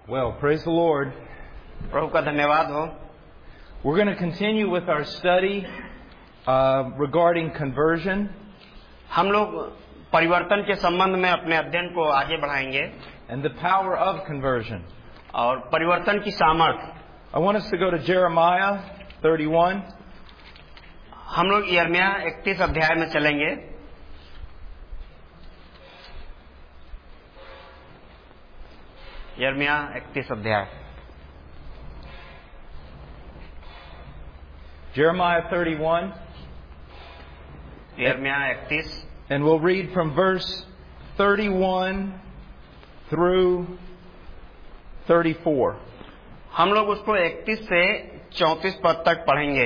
Well, praise the Lord. प्रभु का धन्यवाद हो। We're going to continue with our study regarding conversion. हम लोग परिवर्तन के संबंध में अपने अध्ययन को आगे बढ़ाएंगे And the power of conversion. और परिवर्तन की सामर्थ्य। I want us to go to Jeremiah 31. हम लोग यिर्मयाह 31 अध्याय में चलेंगे। यिर्मयाह 31 अध्याय। Jeremiah 31. यिर्मयाह 31। And we'll read from verse 31 through 34. हम लोग उसको 31 से 34 पद तक पढ़ेंगे।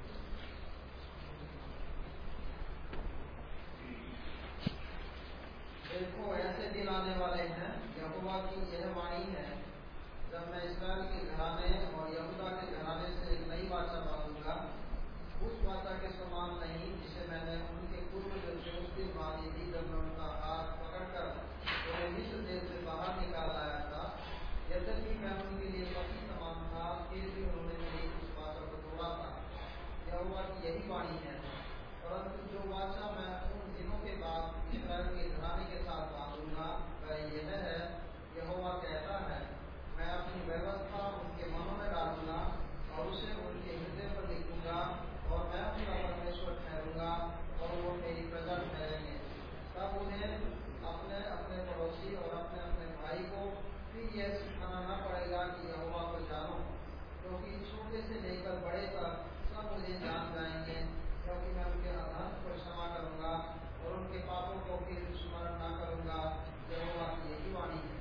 देखो ऐसे दिन आने वाले हैं, यहोवा की यह वाणी है, जब मैं इस्राएल के घराने और यहूदा के घराने से एक नई वाचा बांधूंगा, उस वाचा के समान नहीं जिसे मैंने उनके पूर्वजों से उस दिन बांधी थी जब मैं उनका हाथ पकड़कर उन्हें मिस्र देश से बाहर निकाल लाया था। यद्यपि मैं उनके लिए पति समान था, फिर भी उन्होंने मेरी उस वाचा को तोड़ा था। यहोवा की यही वाणी है, परंतु जो वाचा मैं उन दिनों के बाद इस्राएल के घराने के साथ बांधूंगा वह यह है, यहोवा कहता है, मैं अपनी व्यवस्था उनके मनों में डालूंगा और उसे उनके हृदय पर लिखूंगा, और मैं उनका परमेश्वर ठहरूंगा और वो मेरी प्रजा ठहरेंगे। तब उन्हें अपने अपने पड़ोसी और अपने अपने भाई को फिर यह सिखाना न पड़ेगा कि यहोवा को जानो, क्योंकि छोटे से लेकर बड़े तक सब मुझे जान जाएंगे, क्योंकि मैं उनके अधर्म को क्षमा करूंगा और उनके पापों को फिर स्मरण न करूंगा। यहोवा की यही वाणी है।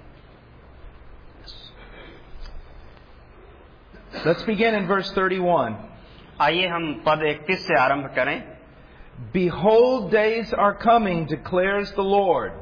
Let's begin in verse 31. आइए हम पद 31 से आरंभ करें। Behold, days are coming, declares the Lord.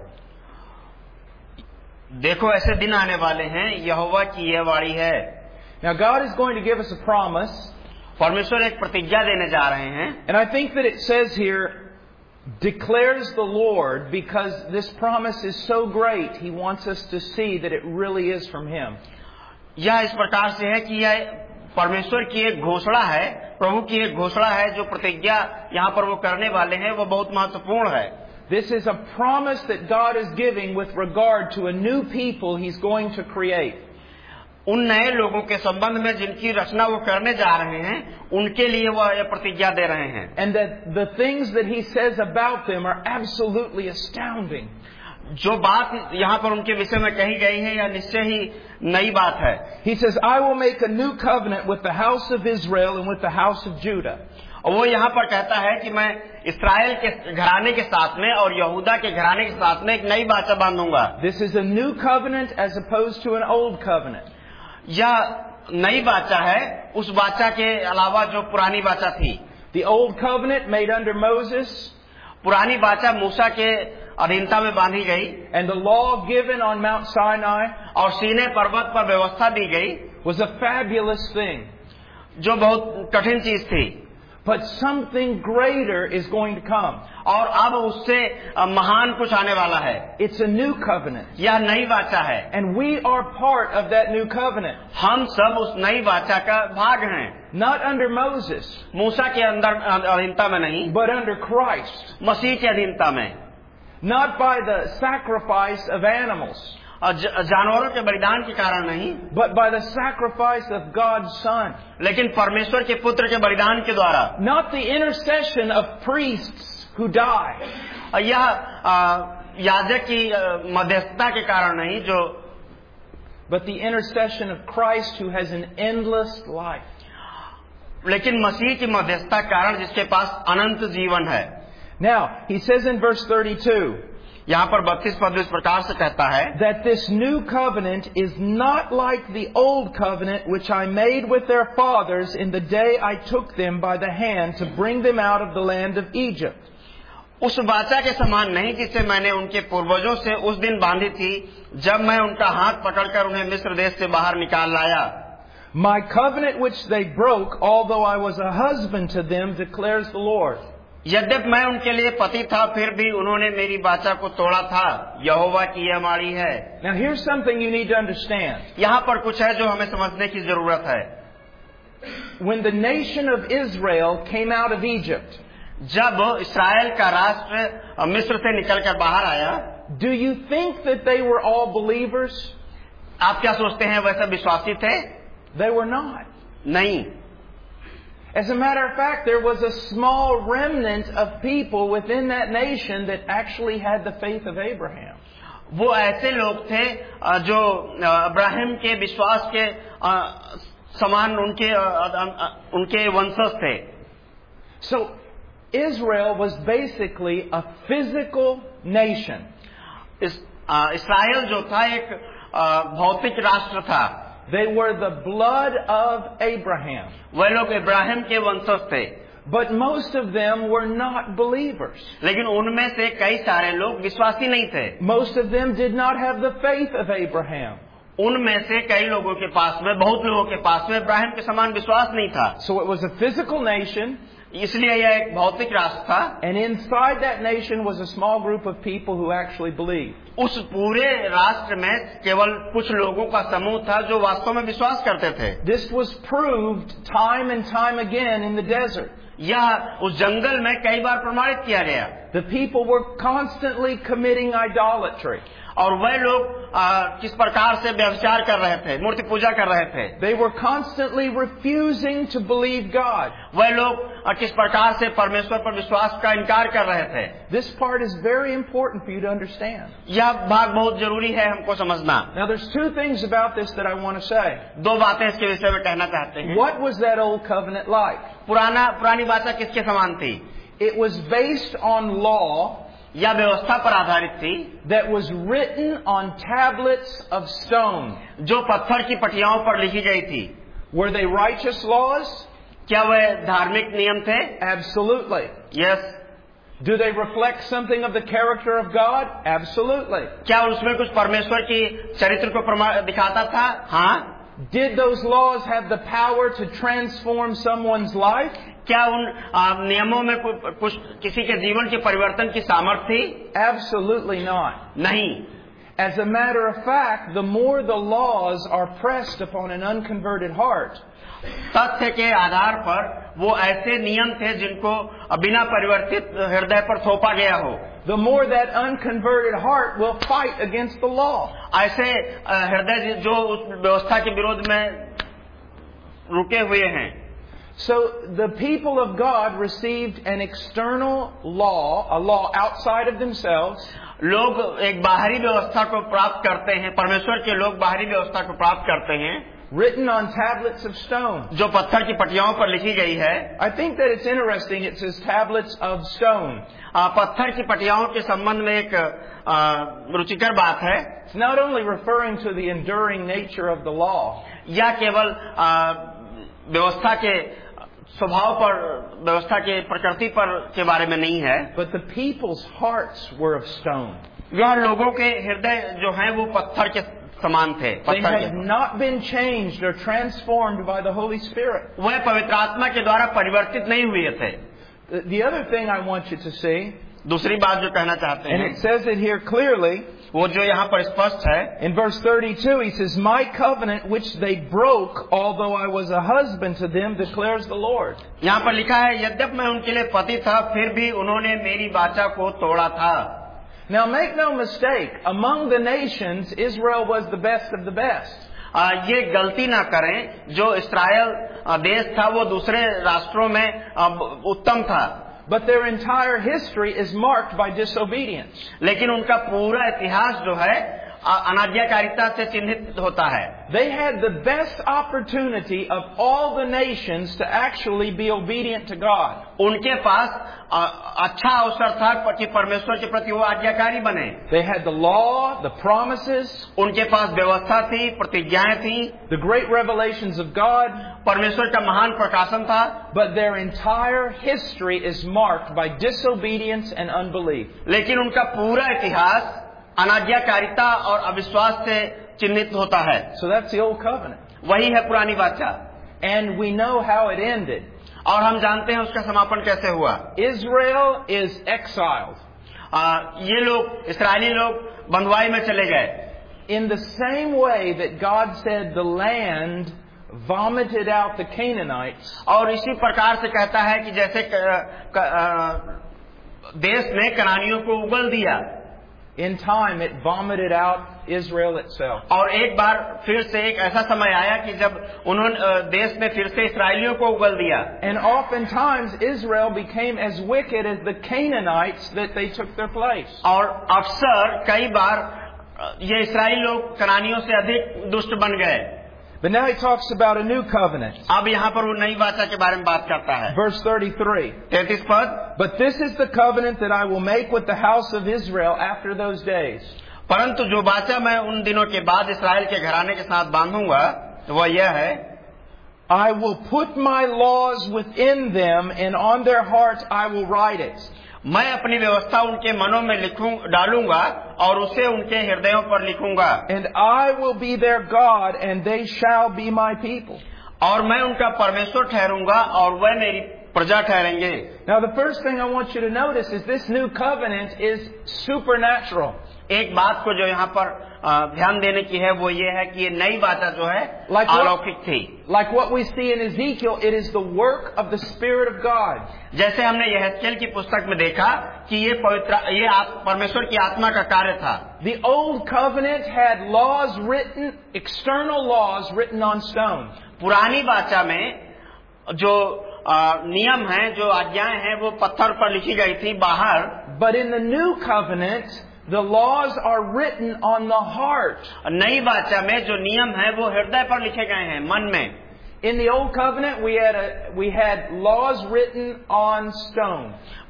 देखो ऐसे दिन आने वाले हैं, यहोवा की यह वाणी है। Now, God is going to give us a promise. परमेश्वर एक प्रतिज्ञा देने जा रहे हैं। And I think that it says here, declares the Lord, because this promise is so great, He wants us to see that it really is from Him. यह इस प्रकार से है कि यह परमेश्वर की एक घोषणा है, प्रभु की एक घोषणा है। जो प्रतिज्ञा यहाँ पर वो करने वाले हैं वो बहुत महत्वपूर्ण है। This is a promise that God is giving with regard to a new people He's going to create. उन नए लोगों के संबंध में जिनकी रचना वो करने जा रहे हैं, उनके लिए वह यह प्रतिज्ञा दे रहे हैं। And that the things that He says about them are absolutely astounding. जो बात यहाँ पर उनके विषय में कही गई है यह निश्चय ही नई बात है। He says, I will make a new covenant with the house of Israel and with the house of Judah. और वो यहाँ पर कहता है कि मैं इस्राएल के घराने के साथ में और यहूदा के घराने के साथ में एक नई वाचा बांधूंगा। This is a new covenant as opposed to an old covenant. यह नई वाचा है उस वाचा के अलावा जो पुरानी वाचा थी। The old covenant made under Moses, पुरानी वाचा मूसा के अधीनता में बांधी गई, and the law given on Mount Sinai और सीने पर्वत पर व्यवस्था दी गई, was a fabulous thing. जो बहुत कठिन चीज थी। But something greater is going to come. और अब उससे महान कुछ आने वाला है। It's a new covenant. यह नई वाचा है। And we are part of that new covenant. हम सब उस नई वाचा का भाग हैं। Not under Moses, मूसा के अंदर अधीनता में नहीं, but under Christ. मसीह के अधीनता में। Not by the sacrifice of animals, जानवरों के बलिदान के कारण नहीं, but by the sacrifice of God's Son. लेकिन परमेश्वर के पुत्र के बलिदान के द्वारा। Not the intercession of priests who die, यह याजक की मध्यस्थता के कारण नहीं, जो but the intercession of Christ who has an endless life. लेकिन मसीह की मध्यस्थता कारण जिसके पास अनंत जीवन है। Now, he says in verse 32, यहाँ पर 32 पद इस प्रकार से कहता है, that this new covenant is not like the old covenant which I made with their fathers in the day I took them by the hand to bring them out of the land of Egypt. उस वाचा के समान नहीं जिसे मैंने उनके पूर्वजों से उस दिन बांधी थी जब मैं उनका हाथ पकड़कर उन्हें मिस्र देश से बाहर निकाल लाया। My covenant which they broke, although I was a husband to them, declares the Lord. यद्यपि मैं उनके लिए पति था, फिर भी उन्होंने मेरी वाचा को तोड़ा था। यहोवा की यह वाणी है। Now here's something you need to understand. यहाँ पर कुछ है जो हमें समझने की जरूरत है। When the nation of Israel came out of Egypt, जब इस्राएल का राष्ट्र मिस्र से निकलकर बाहर आया, do you think that they were all believers? आप क्या सोचते हैं वैसे विश्वासी थे? They were not. नहीं। As a matter of fact, there was a small remnant of people within that nation that actually had the faith of Abraham. वो ऐसे लोग थे जो अब्राहम के विश्वास के समान उनके वंशज थे। So Israel was basically a physical nation. इस्राएल जो था एक भौतिक राष्ट्र था। They were the blood of Abraham. वह लोग इब्राहिम के वंशज थे। But most of them were not believers. लेकिन उनमें से कई सारे लोग विश्वासी नहीं थे। Most of them did not have the faith of Abraham. उनमें से कई लोगों के पास में, बहुत लोगों के पास में इब्राहिम के समान विश्वास नहीं था। So it was a physical nation. इसलिए यह एक भौतिक राष्ट्र था। And inside that nation was a small group of people who actually believed. उस पूरे राष्ट्र में केवल कुछ लोगों का समूह था जो वास्तव में विश्वास करते थे। This was proved time and time again in the desert. यह उस जंगल में कई बार प्रमाणित किया गया। The people were constantly committing idolatry. और वह लोग किस प्रकार से व्यभिचार कर रहे थे, मूर्ति पूजा कर रहे थे। They were constantly refusing to believe God. वह लोग किस प्रकार से परमेश्वर पर विश्वास का इनकार कर रहे थे। This part is very important for you to understand. यह भाग बहुत जरूरी है हमको समझना। Now there's two things about this that I want to say. दो बातें इसके विषय में कहना चाहते हैं। What was that old covenant like? पुरानी वाचा किसके समान थी? It was based on law. यह व्यवस्था पर आधारित थी। That was written on tablets of stone. जो पत्थर की पटियाओं पर लिखी गई थी। Were they righteous laws? क्या वह धार्मिक नियम थे? Absolutely. Yes. Do they reflect something of the character of God? Absolutely. क्या उसमें कुछ परमेश्वर की चरित्र को दिखाता था? हाँ। Did those laws have the power to transform someone's life? क्या उन नियमों में कुछ किसी के जीवन के परिवर्तन की सामर्थ्य थी? Absolutely not. नहीं। As a matter of fact, the more the laws are pressed upon an unconverted heart, तथ्य के आधार पर वो ऐसे नियम थे जिनको बिना परिवर्तित हृदय पर थोपा गया हो, the more that unconverted heart will fight against the law. ऐसे हृदय जो उस व्यवस्था के विरोध में रुके हुए हैं। So the people of God received an external law, a law outside of themselves. लोग एक बाहरी व्यवस्था को प्राप्त करते हैं, परमेश्वर के लोग बाहरी व्यवस्था को प्राप्त करते हैं, written on tablets of stone. जो पत्थर की पटियाओं पर लिखी गई है। I think that it's interesting. It says tablets of stone. पत्थर की पटियाओं के संबंध में एक रुचिकर बात है। It's not only referring to the enduring nature of the law. या केवल व्यवस्था के स्वभाव पर, व्यवस्था के प्रकृति पर के बारे में नहीं है। But the people's hearts were of stone. यह लोगों के हृदय जो हैं वो पत्थर के समान थे। They had not been changed or transformed by the Holy Spirit. वह पवित्र आत्मा के द्वारा परिवर्तित नहीं हुए थे। The other thing I want you to see, दूसरी बात जो कहना चाहते and हैं, it says it here clearly, वो जो यहाँ पर स्पष्ट है, in verse 32, he says, "My covenant which they broke, although I was a husband to them, declares the Lord." यहाँ पर लिखा है, यद्यपि मैं उनके लिए पति था, फिर भी उन्होंने मेरी वाचा को तोड़ा था। Now make no mistake, among the nations, Israel was the best of the best. ये गलती ना करें, जो इस्राएल देश था वो दूसरे राष्ट्रों में उत्तम था। But their entire history is marked by disobedience. लेकिन उनका पूरा इतिहास जो है अनाज्ञाकारिता से चिन्हित होता है। They had the best opportunity of all the nations to actually be obedient to God. उनके पास अच्छा अवसर था कि परमेश्वर के प्रति वो आज्ञाकारी बने। They had the law, the promises, उनके पास व्यवस्था थी, प्रतिज्ञाएं थी, the great revelations of God, परमेश्वर का महान प्रकाशन था। but their entire history is marked by disobedience and unbelief. लेकिन उनका पूरा इतिहास अनाज्ञाकारिता और अविश्वास से चिन्हित होता है। So that's the old covenant. वही है पुरानी वाचा। And we know how it ended. और हम जानते हैं उसका समापन कैसे हुआ। Israel is exiled. ये लोग इस्राएली लोग बंधुआई में चले गए। In the same way that God said the land vomited out the Canaanites, और इसी प्रकार से कहता है कि जैसे देश ने कनानियों को उगल दिया, in time it vomited out Israel itself. और एक बार फिर से एक ऐसा समय आया कि जब उन्होंने देश ने फिर से इसराइलियों को उगल दिया। And oftentimes Israel became as wicked as the Canaanites that they took their place. और अक्सर कई बार ये इसराइली लोग कनानियों से अधिक दुष्ट बन गए। But now he talks about a new covenant. अब यहाँ पर वो नई वाचा के बारे में बात करता है। Verse 33. 33 पद, But this is the covenant that I will make with the house of Israel after those days. परंतु जो वाचा मैं उन दिनों के बाद इसराइल के घराने के साथ बांधूंगा वह यह है, I will put my laws within them, and on their hearts I will write it. मैं अपनी व्यवस्था उनके मनों में डालूंगा और उसे उनके हृदयों पर लिखूंगा। And I will be their God, and they shall be my people. और मैं उनका परमेश्वर ठहरूंगा और वह मेरी प्रजा ठहरेंगे। Now the first thing I want you to notice is this new covenant is supernatural. एक बात को जो यहाँ पर ध्यान देने की है वो ये है कि ये नई वाचा जो है अलौकिक थी। Like what we see in Ezekiel, it is the work of the Spirit of God. जैसे हमने यहेजकेल की पुस्तक में देखा कि ये परमेश्वर की आत्मा का कार्य था। The old covenant had laws written, external laws written on stone. पुरानी वाचा में जो नियम हैं, जो आज्ञाएं हैं, वो पत्थर पर लिखी गई थी बाहर। But in the new covenant, the laws are written on the heart. नई वाचा में जो नियम है वो हृदय पर लिखे गए हैं, मन में। In the old covenant, we had laws written on stone.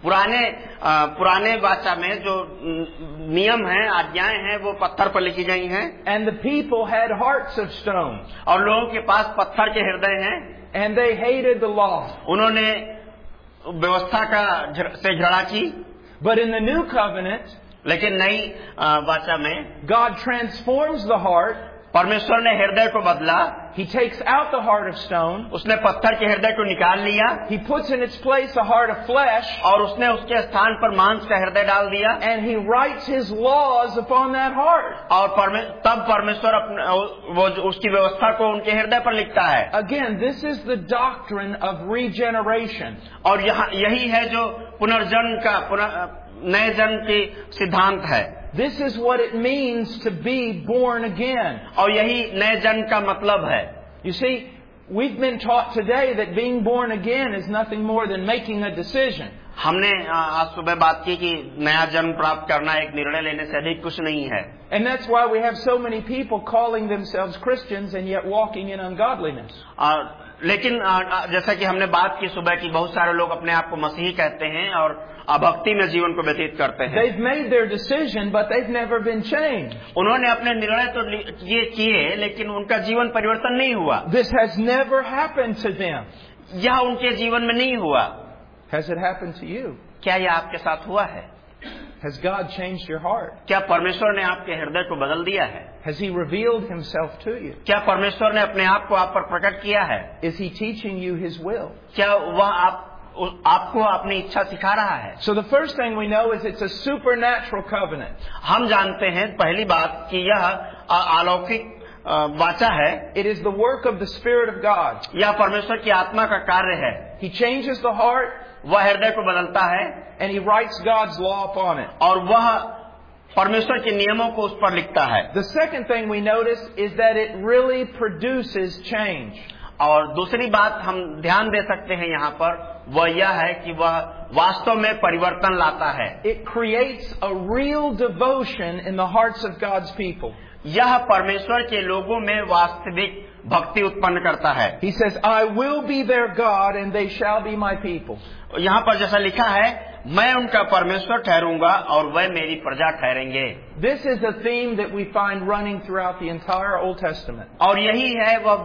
पुराने वाचा में जो नियम हैं, आज्ञाएं हैं, वो पत्थर पर लिखी गई हैं। And the people had hearts of stone. और लोगों के पास पत्थर के हृदय हैं। And they hated the law. उन्होंने व्यवस्था से घृणा की। But in the new covenant, लेकिन नई वाचा में God transforms the heart. परमेश्वर ने हृदय को बदला। He takes out the heart of stone. उसने पत्थर के हृदय को निकाल लिया। He puts in its place a heart of flesh. और उसने उसके स्थान पर मांस का हृदय डाल दिया। And He writes His laws upon that heart. और तब परमेश्वर वो उसकी व्यवस्था को उनके हृदय पर लिखता है। Again, this is the doctrine of regeneration. और यही है जो पुनर्जन्म का नए जन्म की सिद्धांत है। This is what it means to be born again. और यही नए जन्म का मतलब है। You see, we've been taught today that being born again is nothing more than making a decision. हमने आज सुबह बात की कि नया जन्म प्राप्त करना एक निर्णय लेने से अधिक कुछ नहीं है। And that's why we have so many people calling themselves Christians and yet walking in ungodliness. लेकिन जैसा कि हमने बात की सुबह की, बहुत सारे लोग अपने आप को मसीही कहते हैं और अभक्ति में जीवन को व्यतीत करते हैं। They've made their decision, but they've never been changed. उन्होंने अपने निर्णय तो ये किए, लेकिन उनका जीवन परिवर्तन नहीं हुआ। This has never happened to them. यह उनके जीवन में नहीं हुआ। Has it happened to you? क्या यह आपके साथ हुआ है? Has God changed your heart? क्या परमेश्वर ने आपके हृदय को बदल दिया है? Has He revealed Himself to you? क्या परमेश्वर ने अपने आप को आप पर प्रकट किया है? Is He teaching you His will? क्या वह आपको अपनी इच्छा सिखा रहा है? So the first thing we know is it's a supernatural covenant. हम जानते हैं पहली बात कि यह अलौकिक वाचा है। It is the work of the Spirit of God. यह परमेश्वर की आत्मा का कार्य है। He changes the heart. वह हृदय को बदलता है। And He writes God's law upon it. और वह परमेश्वर के नियमों को उस पर लिखता है। The second thing we notice is that it really produces change. और दूसरी बात हम ध्यान दे सकते हैं यहाँ पर, वह यह है कि वह वास्तव में परिवर्तन लाता है। It creates a real devotion in the hearts of God's people. यह परमेश्वर के लोगों में वास्तविक भक्ति उत्पन्न करता है। He says, I will be their God and they shall be my people. यहाँ पर जैसा लिखा है, मैं उनका परमेश्वर ठहरूंगा और वह मेरी प्रजा ठहरेंगे। This is a theme that we find running throughout the entire Old Testament. और यही है वह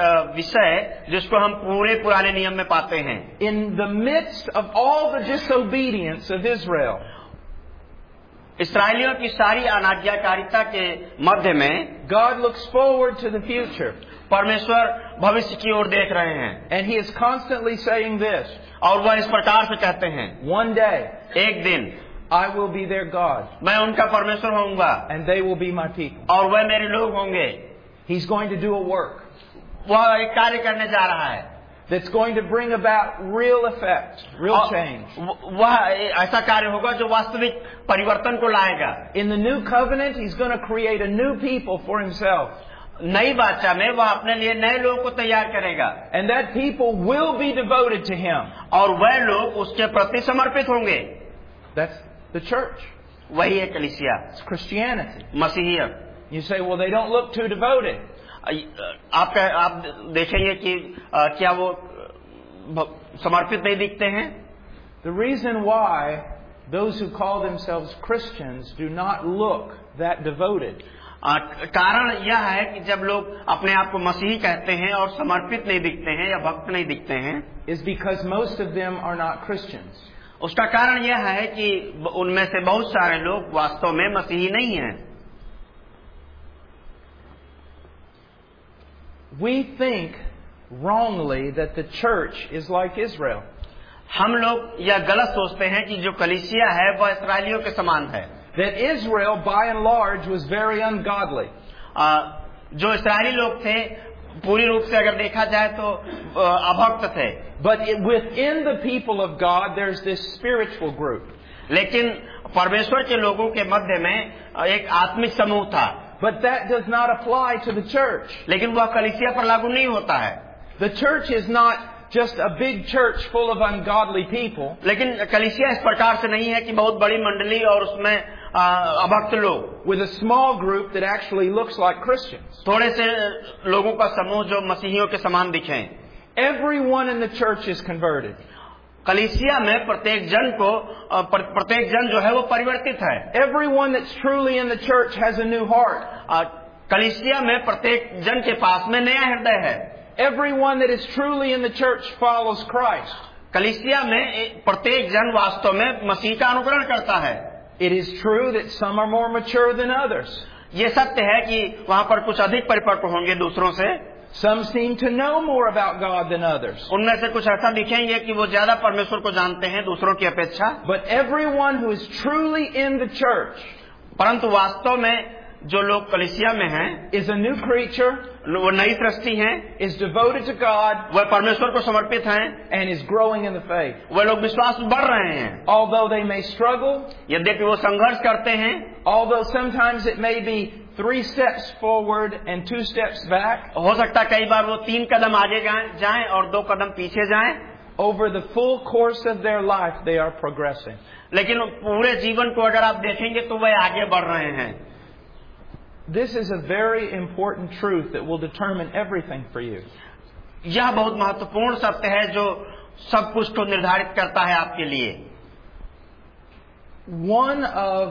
विषय जिसको हम पूरे पुराने नियम में पाते हैं। In the midst of all the disobedience of Israel, इसराइलियों की सारी अनाज्ञाकारिता के मध्य में God looks forward to the future. परमेश्वर भविष्य की ओर देख रहे हैं, And He is constantly saying this, और वह इस प्रकार से कहते हैं, one day एक दिन I will be their God, मैं उनका परमेश्वर होऊंगा and they will be my people. और वह मेरे लोग होंगे. He's going to do a work वह एक कार्य करने जा रहा है that's going to bring about real effect, real change. वह ऐसा कार्य होगा जो वास्तविक परिवर्तन को लाएगा. In the new covenant, He's going to create a new people for Himself. नई बाचा में वह अपने लिए नए लोगों को तैयार करेगा, And that people will be devoted to Him. और वह लोग उसके प्रति समर्पित होंगे. That's the church. वही है कलीसिया, It's Christianity. मसीहियत. You say, well, they don't look too devoted. आप देखेंगे कि क्या वो समर्पित नहीं दिखते हैं. The reason why those who call themselves Christians do not look that devoted कारण यह है कि जब लोग अपने आप को मसीही कहते हैं और समर्पित नहीं दिखते हैं या भक्त नहीं दिखते हैं, is because most of them are not Christians. उसका कारण यह है कि उनमें से बहुत सारे लोग वास्तव में मसीही नहीं हैं. We think wrongly that the church is like Israel. हम लोग यह गलत सोचते हैं कि जो कलीसिया है वह इस्राएलियों के समान है. That Israel, by and large, was very ungodly. जो इस्राएली लोग थे पूरी रूप से अगर देखा जाए तो अभक्त थे. But within the people of God, there's this spiritual group. लेकिन परमेश्वर के लोगों के मध्य में एक आत्मिक समूह था. But that does not apply to the church. लेकिन वह कलीसिया पर लागू नहीं होता है. The church is not just a big church full of ungodly people. लेकिन कलीसिया इस प्रकार से नहीं है कि बहुत बड़ी मंडली और उसमें अभक्त लोग, with a small group that actually looks like Christians. थोड़े से लोगों का समूह जो मसीहियों के समान दिखें. Everyone in the church is converted. कलीसिया में प्रत्येक जन जो है वो परिवर्तित है. Everyone that's truly in the church has a new heart. कलीसिया में प्रत्येक जन के पास में नया हृदय है. Everyone that is truly in the church follows Christ. कलीसिया में प्रत्येक जन वास्तव में मसीह का अनुकरण करता है. It is true that some are more mature than others. ये सत्य है कि वहाँ पर कुछ अधिक परिपक्व होंगे दूसरों से. Some seem to know more about God than others. उनमें से कुछ ऐसा दिखेंगे कि वो ज्यादा परमेश्वर को जानते हैं दूसरों की अपेक्षा. But everyone who is truly in the church, परंतु वास्तव में जो लोग कलीसिया में हैं, is a new creature, वो नई सृष्टि हैं, is devoted to God, वह परमेश्वर को समर्पित हैं, and is growing in the faith. वह लोग विश्वास में बढ़ रहे हैं. Although they may struggle, यद्यपि वो संघर्ष करते हैं, although sometimes it may be 3 steps forward and 2 steps back, हो सकता है कई बार वो 3 कदम आगे जाएं और 2 कदम पीछे जाएं. over the full course of their life they are progressing. लेकिन पूरे जीवन को अगर आप देखेंगे तो वह आगे बढ़ रहे हैं. This is a very important truth that will determine everything for you. यह बहुत महत्वपूर्ण सत्य है जो सब कुछ को निर्धारित करता है आपके लिए. One of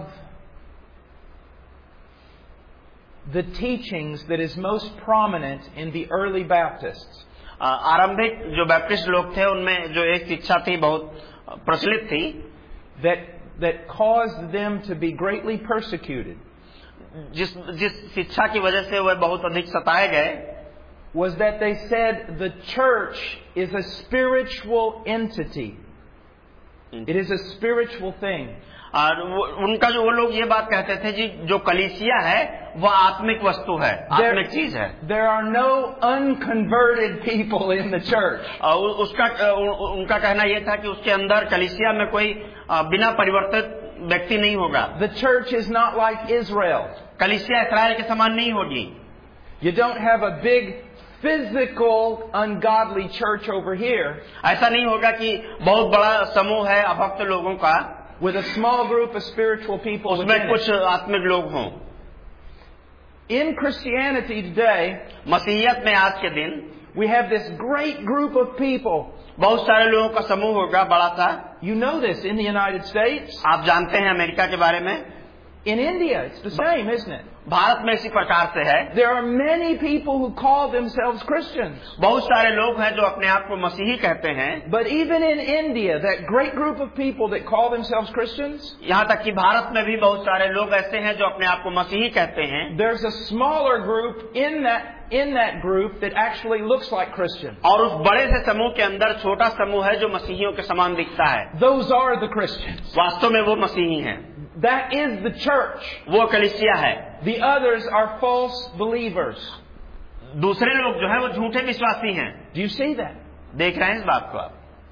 the teachings that is most prominent in the early Baptists, आरंभिक जो बैप्टिस्ट लोग थे उनमें जो एक शिक्षा थी बहुत प्रचलित थी, that caused them to be greatly persecuted, जिस शिक्षा की वजह से वह बहुत अधिक सताए गए, was that they said the church is a spiritual entity. It is a spiritual thing. और उनका जो वो लोग ये बात कहते थे जी जो कलीसिया है वह आत्मिक वस्तु है, आत्मिक चीज है. There are no unconverted people in the church. उनका कहना यह था कि उसके अंदर कलीसिया में कोई बिना परिवर्तित व्यक्ति नहीं होगा. The church is not like Israel. कलीसिया इस्राएल के समान नहीं होगी. You don't have a big physical ungodly church over here. ऐसा नहीं होगा कि बहुत बड़ा समूह है अभक्त लोगों का, with a small group of spiritual people उसमें within कुछ it. आत्मिक लोग हों. In Christianity today, मसीहियत में आज के दिन we have this great group of people. बहुत सारे लोगों का समूह होगा बड़ा सा. You know this in the United States. आप जानते हैं अमेरिका के बारे में. In India, it's the same, isn't it? Bharat में इसी प्रकार से है. There are many people who call themselves Christians. बहुत सारे लोग हैं जो अपने आप को मसीही कहते हैं. But even in India, that great group of people that call themselves Christians, यहाँ तक कि भारत में भी बहुत सारे लोग ऐसे हैं जो अपने आप को मसीही कहते हैं. there's a smaller group in that group that actually looks like Christians. और उस बड़े से समूह के अंदर छोटा समूह है जो मसीहियों के समान दिखता है. Those are the Christians. वास्तव में वो मसीही हैं. That is the church. वो कलीसिया है. The others are false believers. दूसरे लोग जो है वो झूठे विश्वासी हैं. Do you see that? देख रहे हैं इस बात को आप?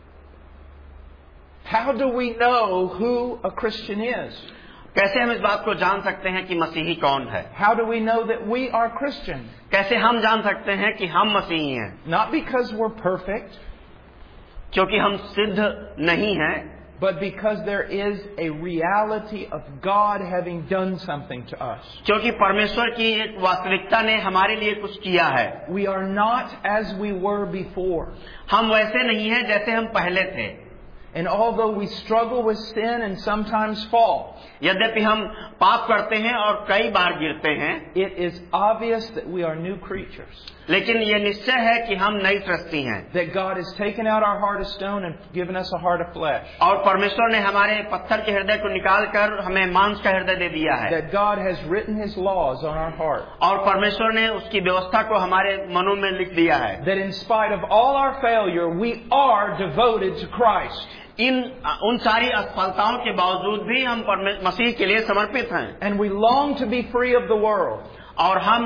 How do we know who a Christian is? कैसे हम इस बात को जान सकते हैं कि मसीही कौन है? How do we know that we are Christian? कैसे हम जान सकते हैं कि हम मसीही हैं? Not because we're perfect, क्योंकि हम सिद्ध नहीं हैं, but because there is a reality of God having done something to us. क्योंकि परमेश्वर की एक वास्तविकता ने हमारे लिए कुछ किया है. We are not as we were before. हम वैसे नहीं हैं जैसे हम पहले थे. And although we struggle with sin and sometimes fall, यद्यपि हम पाप करते हैं और कई बार गिरते हैं, it is obvious that we are new creatures. लेकिन ये निश्चय है कि हम नई सृष्टि हैं. That God has taken out our heart of stone and given us a heart of flesh. और परमेश्वर ने हमारे पत्थर के हृदय को निकालकर हमें मांस का हृदय दे दिया है. That God has written His laws on our heart. और परमेश्वर ने उसकी व्यवस्था को हमारे मनों में लिख दिया है. That in spite of all our failure, we are devoted to Christ. उन सारी असफलताओं के बावजूद भी हम मसीह के लिए समर्पित हैं. And we long to be free of the world. और हम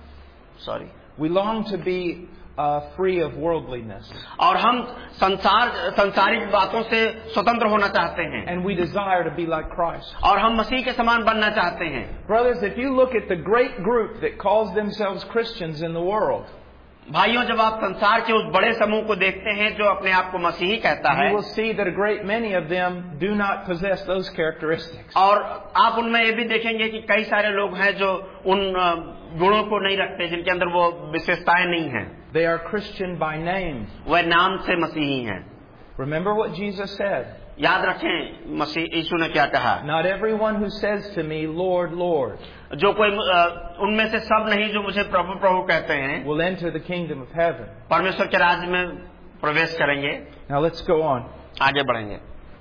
we long to be free of worldliness. और हम संसारिक बातों से स्वतंत्र होना चाहते हैं. And we desire to be like Christ. और हम मसीह के समान बनना चाहते हैं. Brothers, if you look at the great group that calls themselves Christians in the world, भाइयों, जब आप संसार के उस बड़े समूह को देखते हैं जो अपने आप को मसीही कहता है, you will see that a great many of them do not possess those characteristics. और आप उनमें ये भी देखेंगे कि कई सारे लोग हैं जो उन गुणों को नहीं रखते, जिनके अंदर वो विशेषताएं नहीं हैं. They are Christian by name. वह नाम से मसीही हैं. Remember what Jesus said. याद रखें मसीह यीशु ने क्या कहा. Not everyone who says to me, Lord, Lord, जो कोई उनमें से सब नहीं जो मुझे प्रभु प्रभु कहते हैं, will enter the kingdom of heaven. परमेश्वर के राज्य में प्रवेश करेंगे. Now let's go on. आगे बढ़ेंगे.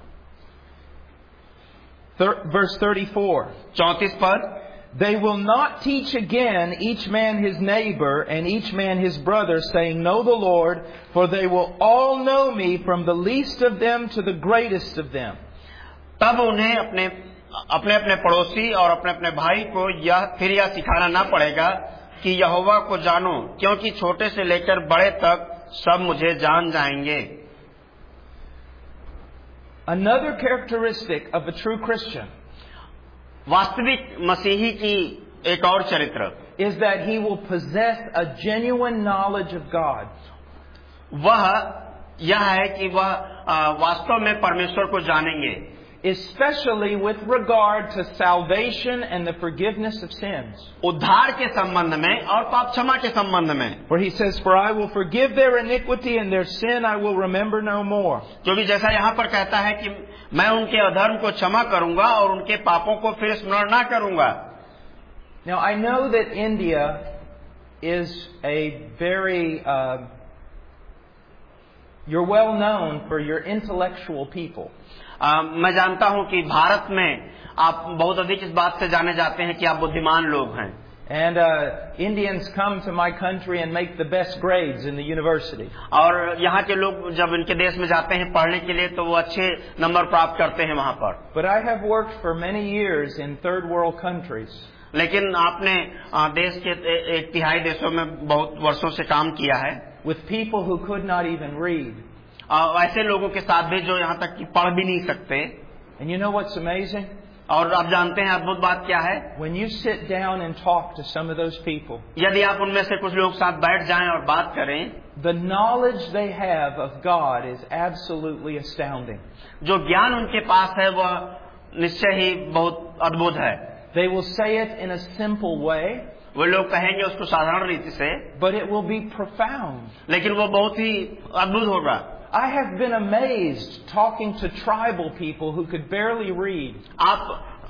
Verse 34. 34 पर, They will not teach again each man his neighbor and each man his brother, saying, Know the Lord, for they will all know me, from the least of them to the greatest of them. तब उन्हें अपने अपने पड़ोसी और अपने भाई को यह सिखाना ना पड़ेगा कि यहोवा को जानो, क्योंकि छोटे से लेकर बड़े तक सब मुझे जान जाएंगे. Another characteristic of a true Christian वास्तविक मसीही की एक और चरित्र is that he will possess a genuine knowledge of God. वह यह है कि वह वास्तव में परमेश्वर को जानेंगे, especially with regard to salvation and the forgiveness of sins. उद्धार के संबंध में और पाप क्षमा के संबंध में. For he says, For I will forgive their iniquity and their sin I will remember no more. क्योंकि जैसा यहाँ पर कहता है कि मैं उनके अधर्म को क्षमा करूंगा और उनके पापों को फिर स्मरण ना करूंगा. Now I know that India is a very you're well known for your intellectual people. मैं जानता हूं कि भारत में आप बहुत अधिक इस बात से जाने जाते हैं कि आप बुद्धिमान लोग हैं. And Indians come to my country and make the best grades in the university. और यहाँ के लोग जब इनके देश में जाते हैं पढ़ने के लिए तो वो अच्छे नंबर प्राप्त करते हैं वहाँ पर. But I have worked for many years in third world countries. लेकिन आपने देश के एक तिहाई देशों में बहुत वर्षों से काम किया है. With people who could not even read. ऐसे लोगों के साथ भी जो यहाँ तक कि पढ़ भी नहीं सकते. And you know what's amazing? और आप जानते हैं अद्भुत बात क्या है? When you sit down and talk to some of those people, यदि आप उनमें से कुछ लोग साथ बैठ जाएं और बात करें, the knowledge they have of God is absolutely astounding. जो ज्ञान उनके पास है वह निश्चय ही बहुत अद्भुत है. They will say it in a simple way. वो लोग कहेंगे उसको साधारण रीति से, but it will be profound. लेकिन वो बहुत ही अद्भुत होगा. I have been amazed talking to tribal people who could barely read. आप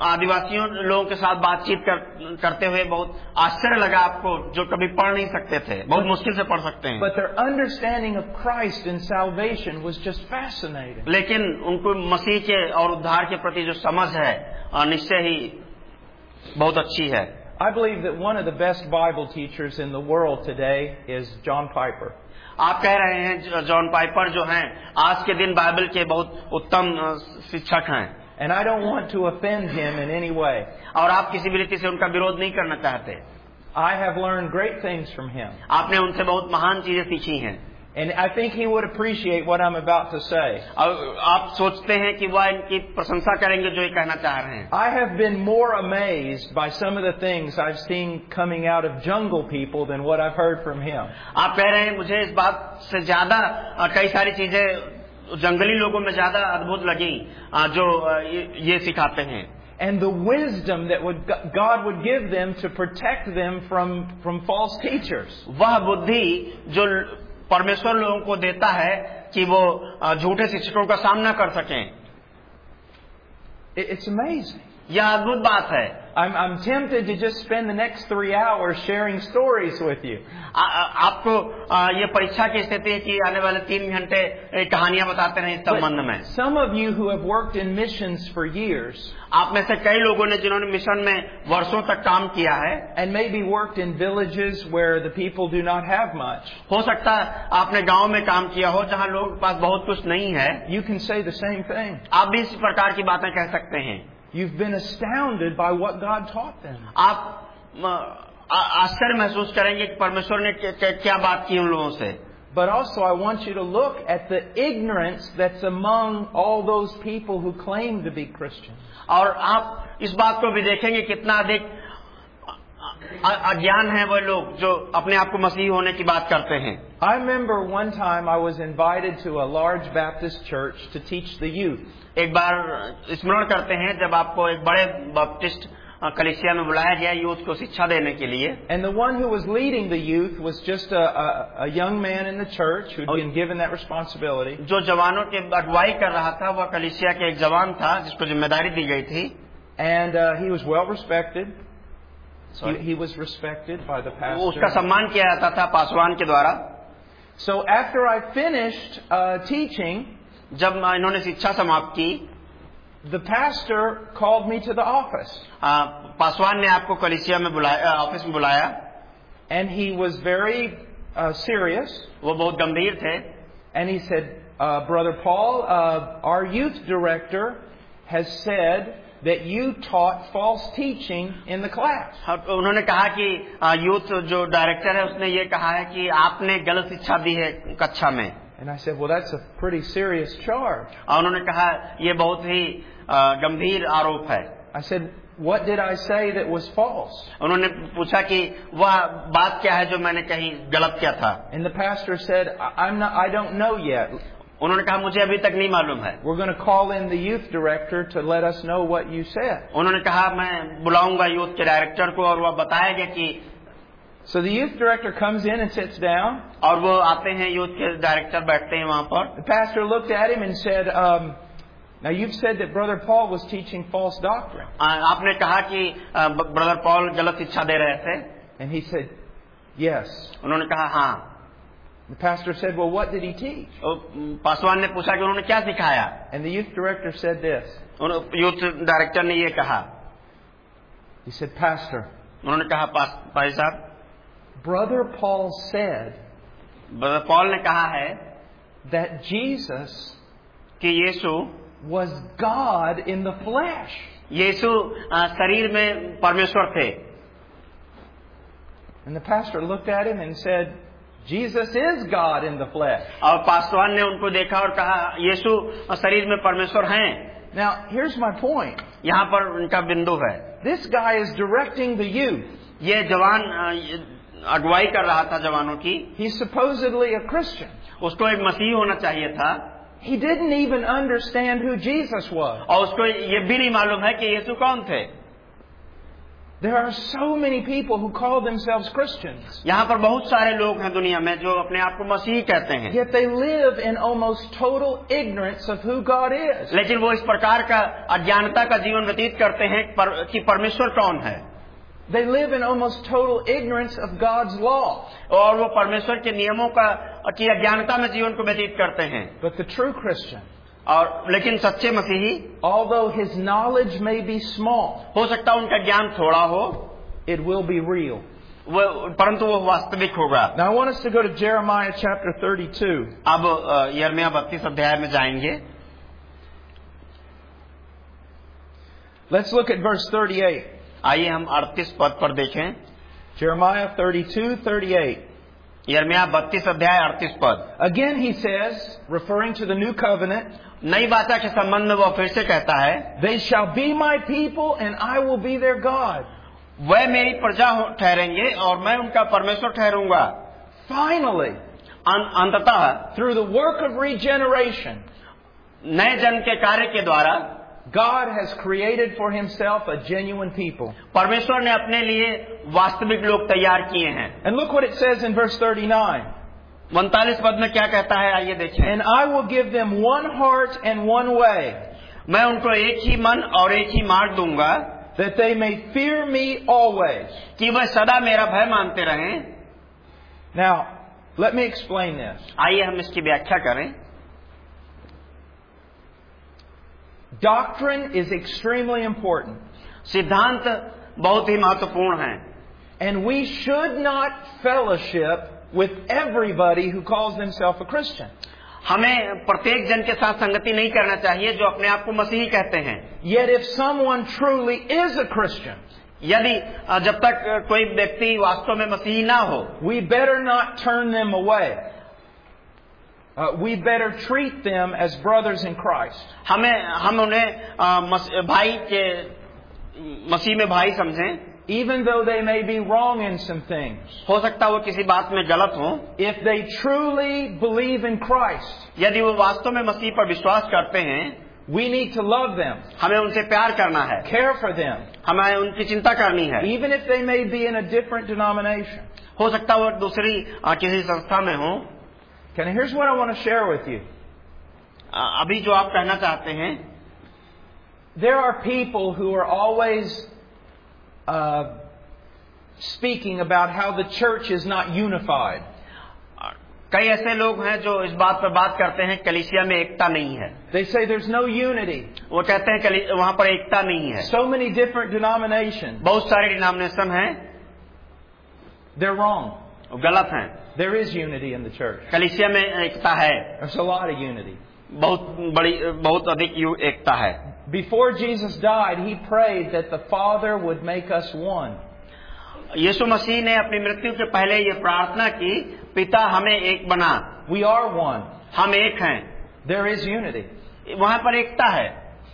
आदिवासियों लोगों के साथ बातचीत करते हुए बहुत आश्चर्य लगा आपको, जो कभी पढ़ नहीं सकते थे, बहुत मुश्किल से पढ़ सकते हैं। But their understanding of Christ and salvation was just fascinating. लेकिन उनको मसीह के और उद्धार के प्रति जो समझ है निश्चय ही बहुत अच्छी है। I believe that one of the best Bible teachers in the world today is John Piper. आप कह रहे हैं जॉन पाइपर जो हैं आज के दिन बाइबल के बहुत उत्तम शिक्षक हैं। And I don't want to offend him in any way. और आप किसी भी रीति से उनका विरोध नहीं करना चाहते। I have learned great things from him. आपने उनसे बहुत महान चीजें सीखी हैं। And I think he would appreciate what I'm about to say. और आप सोचते हैं कि वह इनकी प्रशंसा करेंगे जो ये कहना चाह रहे हैं। I have been more amazed by some of the things I've seen coming out of jungle people than what I've heard from him. आप कह रहे हैं मुझे इस बात से ज्यादा कई सारी चीजें जंगली लोगों में ज्यादा अद्भुत लगी जो ये सिखाते हैं। And the wisdom that God would give them to protect them from false teachers. वह बुद्धि जो परमेश्वर लोगों को देता है कि वो झूठे शिक्षकों का सामना कर सकें। It's amazing. यह अद्भुत बात है। I'm tempted to just spend the next 3 hours sharing stories with you. आपको ये परीक्षा की स्थिति है कि आने वाले 3 घंटे कहानियां बताते रहे इस संबंध में। Some of you who have worked in missions for years, आप में से कई लोगों ने जिन्होंने मिशन में वर्षों तक काम किया है, and maybe worked in villages where the people do not have much, हो सकता है आपने गांव में काम किया हो जहां लोगों के पास बहुत कुछ नहीं है। you can say the same thing. आप भी इस प्रकार की बातें कह सकते हैं। You've been astounded by what God taught them. आप आश्चर्य महसूस करेंगे कि परमेश्वर ने क्या बात की उन लोगों से। But also I want you to look at the ignorance that's among all those people who claim to be Christians. और आप इस बात को भी देखेंगे कितना अधिक अज्ञान है वह लोग जो अपने आप को मसीही होने की बात करते हैं। I remember one time I was invited to a large Baptist church to teach the youth. एक बार स्मरण करते हैं जब आपको एक बड़े बपटिस्ट कलीसिया में बुलाया गया यूथ को शिक्षा देने के लिए। And the one who was leading the youth was just a young man in the church who'd been given that responsibility. जो जवानों की अगुवाई कर रहा था वह कलीसिया के एक जवान था जिसको जिम्मेदारी दी गई थी। And he was well respected. He was respected by the pastor. उसका सम्मान किया जाता था पासवान के द्वारा। So after I finished teaching, जब इन्होंने शिक्षा समाप्त की, the pastor called me to the office. Paswan ने आपको कलीसिया में बुलाया, ऑफिस में बुलाया। And he was very serious. वो बहुत गंभीर थे। And he said, Brother Paul, our youth director has said that you taught false teaching in the class. उन्होंने कहा कि यूथ जो डायरेक्टर है उसने ये कहा है कि आपने गलत शिक्षा दी है कक्षा में। And I said, well, that's a pretty serious charge. उन्होंने कहा ये बहुत ही गंभीर आरोप है। I said, what did I say that was false? उन्होंने पूछा कि वह बात क्या है जो मैंने कही गलत क्या था। And the pastor said, I don't know yet. उन्होंने कहा मुझे अभी तक नहीं मालूम है। We're going to call in the youth director to let us know what you said. उन्होंने कहा मैं बुलाऊंगा यूथ के डायरेक्टर को और वह बताएगा कि। So the youth director comes in and sits down. और वो आते हैं यूथ के डायरेक्टर बैठते हैं वहां पर। The pastor looked at him and said, now you've said that Brother Paul was teaching false doctrine. आपने कहा कि ब्रदर पॉल गलत शिक्षा दे रहे थे। And he said, yes. उन्होंने कहा हाँ। The pastor said, well, what did he teach? Paswan ने पूछा कि उन्होंने क्या सिखाया। And the youth director said this. Youth director ने ये कहा। He said, Pastor, उन्होंने कहा भाई साहब, Brother Paul said brother Paul ने कहा है that Jesus कि यीशु was God in the flesh. यीशु शरीर में परमेश्वर थे। And the pastor looked at him and said, Jesus is God in the flesh. और पासवान ने उनको देखा और कहा यीशु शरीर में परमेश्वर हैं। Now, here's my point. यहाँ पर उनका बिंदु है। This guy is directing the youth. ये जवान अगुवाई कर रहा था जवानों की। He's supposedly a Christian. उसको एक मसीही होना चाहिए था। He didn't even understand who Jesus was. और उसको ये भी नहीं मालूम है कि यीशु कौन थे। There are so many people who call themselves Christians, यहाँ पर बहुत सारे लोग हैं दुनिया में जो अपने आप को मसीही कहते हैं, yet they live in almost total ignorance of who God is. लेकिन वो इस प्रकार का अज्ञानता का जीवन व्यतीत करते हैं कि परमेश्वर कौन है. They live in almost total ignorance of God's law. और वो परमेश्वर के नियमों की अज्ञानता में जीवन को व्यतीत करते हैं. But the true Christian, और लेकिन सच्चे मसीही, although his knowledge may be small, हो सकता है उनका ज्ञान थोड़ा हो, it will be real. परंतु वो वास्तविक होगा. Now I want us to go to Jeremiah chapter 32. अब यिर्मयाह 32 अध्याय में जाएंगे. Let's look at verse 38. आइए हम 38 पद पर देखें. Jeremiah 32:38. यिर्मयाह 32 अध्याय 38 पद. Again he says, referring to the new covenant, नई वाचा के संबंध में वो फिर से कहता है, they shall be my people and I will be their God. वह मेरी प्रजा ठहरेंगे और मैं उनका परमेश्वर ठहरूंगा. Finally, अंततः through the work of regeneration, नए जन्म के कार्य के द्वारा God has created for himself a genuine people. परमेश्वर ने अपने लिए वास्तविक लोग तैयार किए हैं. And look what it says in verse 39. 39 पद में क्या कहता है, आइए देखें. And I will give them one heart and one way, मैं उनको एक ही मन और एक ही मार्ग दूंगा, that they may fear me always. कि वह सदा मेरा भय मानते रहें. Now, let me explain this. आइए हम इसकी व्याख्या करें. Doctrine is extremely important. सिद्धांत बहुत ही महत्वपूर्ण है. And we should not fellowship with everybody who calls themselves a Christian. हमें प्रत्येक जन के साथ संगति नहीं करना चाहिए जो अपने आप को मसीही कहते हैं. Yet if someone truly is a Christian, यदि जब तक कोई व्यक्ति वास्तव में मसीही ना हो, we better not turn them away. We better treat them as brothers in Christ. हम उन्हें भाई के मसीह में भाई समझें. Even though they may be wrong in some things. हो सकता है वो किसी बात में गलत हो. If they truly believe in Christ, यदि वो वास्तव में मसीह पर विश्वास करते हैं, we need to love them, हमें उनसे प्यार करना है, care for them, हमें उनकी चिंता करनी है. even if they may be in a different denomination. हो सकता है वो दूसरी किसी संस्था में हो. Okay, here's what I want to share with you. अभी जो आप कहना चाहते हैं, there are people who are always speaking about how the church is not unified. कई ऐसे लोग हैं जो इस बात पर बात करते हैं कलीसिया में एकता नहीं है. They say there's no unity. वो कहते हैं वहां पर एकता नहीं है. So many different denominations. बहुत सारे डिनोमिनेशन हैं. They're wrong. गलत हैं. There is unity in the church. कलीसिया में एकता है. There's a lot of unity. बहुत अधिक एकता है. Before Jesus died, he prayed that the Father would make us one. यीशु मसीह ने अपनी मृत्यु के पहले ये प्रार्थना की, पिता हमें एक बना. We are one. हम एक हैं. There is unity. वहां पर एकता है.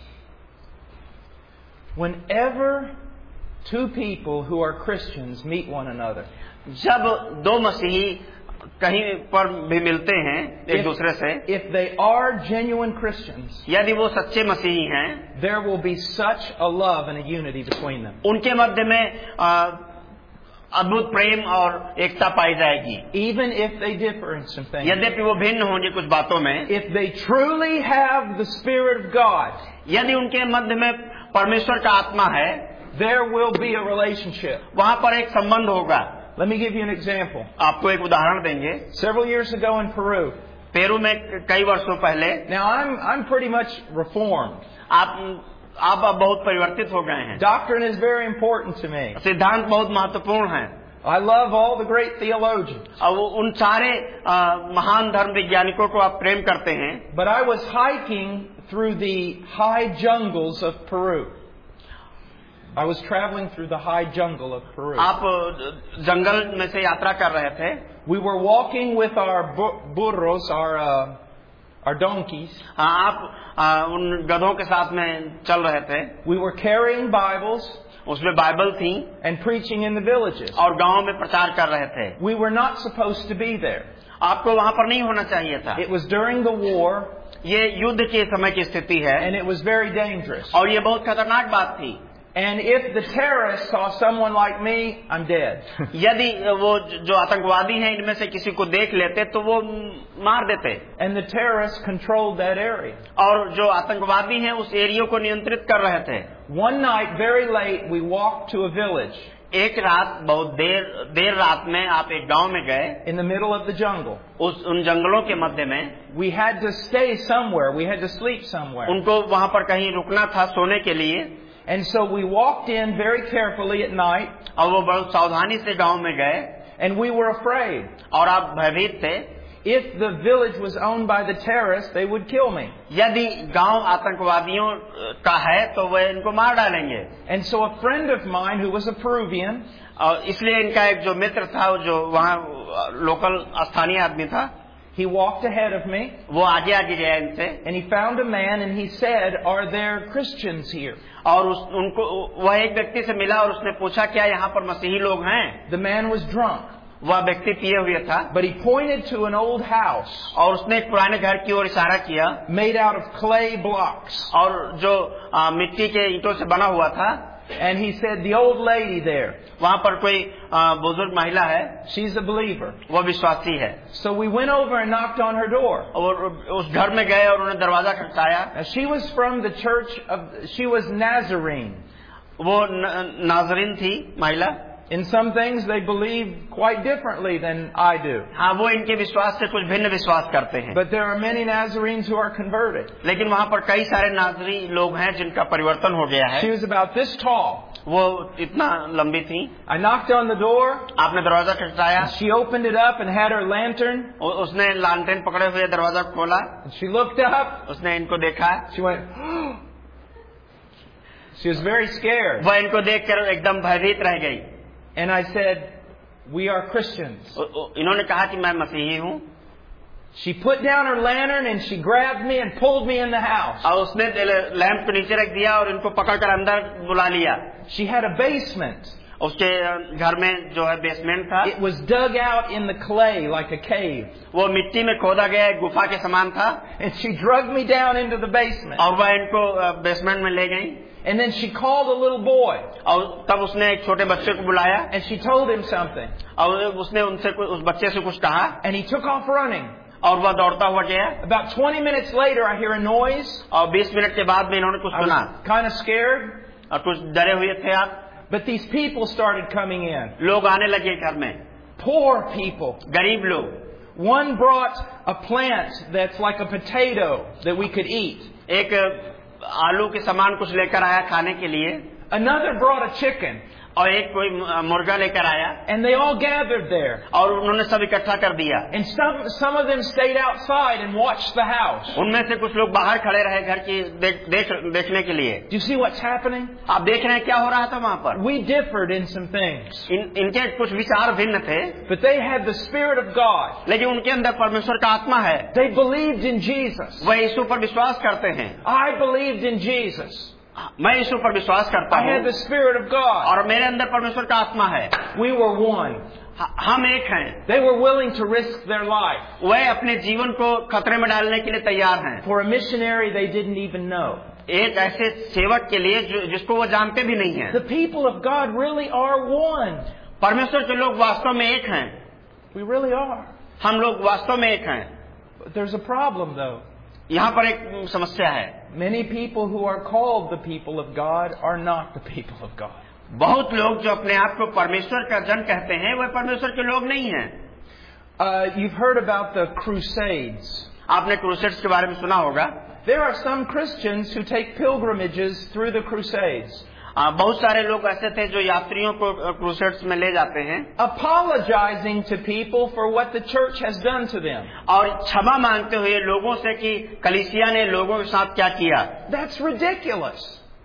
Whenever two people who are Christians meet one another, जब दो मसीही कहीं पर भी मिलते हैं एक दूसरे से, if they are genuine Christians, यदि वो सच्चे मसीही हैं, there will be such a love and a unity between them. उनके मध्य में अद्भुत प्रेम और एकता पाई जाएगी. Even if they differ in some things. यद्यपि वो भिन्न होंगे कुछ बातों में. If they truly have the Spirit of God, यदि उनके मध्य में परमेश्वर का आत्मा है, there will be a relationship. वहां पर एक संबंध होगा. Let me give you an example. आपको एक उदाहरण देंगे. Several years ago in Peru. Peru में कई वर्षों पहले. Now I'm pretty much reformed. आप बहुत परिवर्तित हो गए हैं. Doctrine is very important to me. सिद्धांत बहुत महत्वपूर्ण है. I love all the great theologians. और उन सारे महान धर्म वैज्ञानिकों को आप प्रेम करते हैं. But I was hiking through the high jungles of Peru. I was traveling through the high jungle of Peru. आप जंगल में से यात्रा कर रहे थे. We were walking with our burros, our donkeys. आप उन गधों के साथ में चल रहे थे. We were carrying Bibles. उसमें बाइबल थी. And preaching in the villages. और गांव में प्रचार कर रहे थे. We were not supposed to be there. आपको वहां पर नहीं होना चाहिए था. It was during the war. ये युद्ध के समय की स्थिति है. And it was very dangerous. और ये बहुत खतरनाक बात थी. And if the terrorists saw someone like me, I'm dead. यदि वो जो आतंकवादी हैं इनमें से किसी को देख लेते तो वो मार देते. And the terrorists controlled that area. और जो आतंकवादी हैं उस एरिया को नियंत्रित कर रहे थे. One night, very late, we walked to a village. एक रात बहुत देर रात में आप एक गांव में गए. In the middle of the jungle. उन जंगलों के मध्य में. We had to stay somewhere. We had to sleep somewhere. उनको वहां पर कहीं रुकना था सोने के लिए. And so we walked in very carefully at night. और वो बहुत सावधानी से गांव में गए. And we were afraid. और आप भयभीत थे. If the village was owned by the terrorists, they would kill me. यदि गांव आतंकवादियों का है तो वे इनको मार डालेंगे. And so a friend of mine who was a Peruvian, और इसलिए इनका एक जो मित्र था जो वहाँ लोकल स्थानीय आदमी था, he walked ahead of me. वो आगे आगे गया इनसे. And he found a man and he said, "Are there Christians here?" और उनको वह एक व्यक्ति से मिला और उसने पूछा क्या यहाँ पर मसीही लोग हैं. The man was drunk. वह व्यक्ति पिए हुए था. But he pointed to an old house. और उसने एक पुराने घर की ओर इशारा किया. Made out of clay blocks. और जो मिट्टी के ईंटों से बना हुआ था. And he said, "The old lady there. वहाँ पर कोई बुजुर्ग महिला है. She's a believer." वो विश्वासी है. So we went over and knocked on her door. और उस घर में गए और उन्हें दरवाजा खटखटाया. Now she was from the church of. She was Nazarene. वो नाजरीन थी महिला. In some things they believe quite differently than I do. हाँ, वो इनके विश्वास से कुछ भिन्न विश्वास करते हैं. But there are many Nazarenes who are converted. लेकिन वहाँ पर कई सारे नाजरी लोग हैं जिनका परिवर्तन हो गया है. She was about this tall. वो इतना लंबी थी. I knocked on the door. आपने दरवाजा खटखटाया. She opened it up and had her lantern. उसने लालटेन पकड़े हुए दरवाजा खोला. She looked up. उसने इनको देखा. She went. She was very scared. वह इनको देखकर एकदम भयभीत रह गई. And I said, "We are Christians." इन्होंने कहा कि मैं मसीही हूँ. She put down her lantern and she grabbed me and pulled me in the house. और उसने लैंप को नीचे रख दिया और इनको पकड़कर अंदर बुला लिया. She had a basement. उसके घर में जो है बेसमेंट था. It was dug out in the clay like a cave. वो मिट्टी में खोदा गया एक गुफा के समान था. And she dragged me down into the basement. और वह इनको बेसमेंट में ले गई. And then she called a little boy. और तब उसने एक छोटे बच्चे को बुलाया. And she told him something. और उसने उस बच्चे से कुछ कहा. And he took off running. और वह दौड़ता हुआ गया. About 20 minutes later, I hear a noise. और 20 मिनट के बाद में इन्होंने कुछ सुना. Kind of scared. और कुछ डरे हुए थे आप. But these people started coming in. लोग आने लगे घर में. Poor people. गरीब लोग. One brought a plant that's like a potato that we could eat. एक आलू के समान कुछ लेकर आया खाने के लिए. Another brought a chicken. और एक कोई मुर्गा लेकर आया. And they all gathered there. और उन्होंने सब इकट्ठा कर दिया. And some of them stayed outside and watched the house. उनमें से कुछ लोग बाहर खड़े रहे घर की देखने के लिए. Do you see what's happening? आप देख रहे हैं क्या हो रहा था वहाँ पर. We differed in some things. इनके कुछ विचार भिन्न थे. But they had the Spirit of God. लेकिन उनके अंदर परमेश्वर का आत्मा है. They believed in Jesus. वह यीशु पर विश्वास करते हैं. I believed in Jesus. मैं यीशु पर विश्वास करता I हूँ. had the Spirit of God. और मेरे अंदर परमेश्वर का आत्मा है. We were one. हम एक हैं. They were willing to risk their life. वे अपने जीवन को खतरे में डालने के लिए तैयार हैं. For a missionary they didn't even know. एक ऐसे सेवक के लिए जिसको वो जानते भी नहीं हैं. The people of God really are one. परमेश्वर के लोग वास्तव में एक हैं. We really are. हम लोग वास्तव में एक हैं. But there's a problem though. यहाँ पर एक समस्या है. Many people who are called the people of God are not the people of God. बहुत लोग जो अपने आप को परमेश्वर का जन कहते हैं वे परमेश्वर के लोग नहीं हैं. You've heard about the Crusades. आपने क्रूसेड्स के बारे में सुना होगा. There are some Christians who take pilgrimages through the Crusades. बहुत सारे लोग ऐसे थे जो यात्रियों को क्रूसेड्स में ले जाते हैं. Apologizing to people for what the church has done to them. और क्षमा मांगते हुए लोगों से कि कलीसिया ने लोगों के साथ क्या किया. That's ridiculous.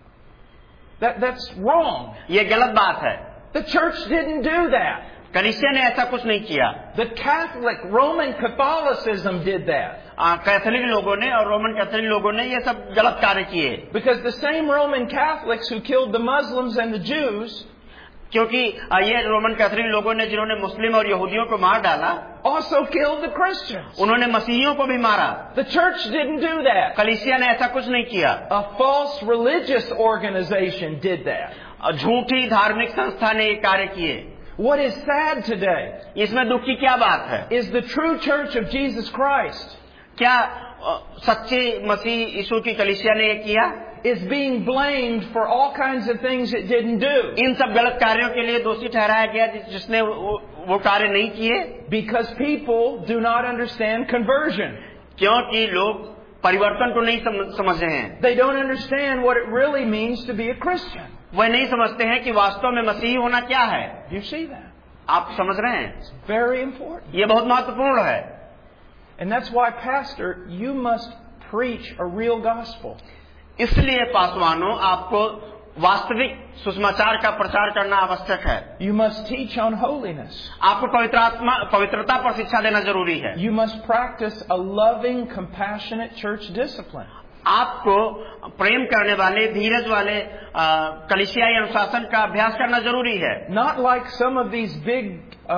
That's wrong. ये गलत बात है. The church didn't do that. कलीसिया ने ऐसा कुछ नहीं किया. The Roman Catholicism did that. Catholic लोगों ने और रोमन कैथोलिक लोगों ने ये सब गलत कार्य किए. Because the same Roman Catholics who killed the Muslims and the Jews, क्योंकि ये रोमन कैथोलिक लोगों ने जिन्होंने मुस्लिम और यहूदियों को मार डाला, also killed the Christians. उन्होंने मसीहियों को भी मारा। The church didn't do that. कलीसिया ने ऐसा कुछ नहीं किया। A false religious organization did that. झूठी धार्मिक संस्था ने ये कार्य किए। What is sad today इसमें दुख की क्या बात है? is the true church of Jesus Christ क्या सच्चे मसीह यीशु की कलीसिया ने ये किया? is being blamed for all kinds of things it didn't do. इन सब गलत कार्यों के लिए दोषी ठहराया गया जिसने वो कार्य नहीं किए, Because people do not understand conversion. क्योंकि लोग परिवर्तन को नहीं समझ रहे हैं। They don't understand what it really means to be a Christian. वह नहीं समझते हैं कि वास्तव में मसीही होना क्या है। Do you see that? आप समझ रहे हैं? It's very important. ये बहुत महत्वपूर्ण है। And that's why, Pastor, you must preach a real gospel. इसलिए पासवानों, आपको वास्तविक सुसमाचार का प्रचार करना आवश्यक है। You must teach on holiness. आपको पवित्रता पर शिक्षा देना जरूरी है। You must practice a loving, compassionate church discipline. आपको प्रेम करने वाले, धीरज वाले कलीसियाई अनुशासन का अभ्यास करना जरूरी है। Not like some of these big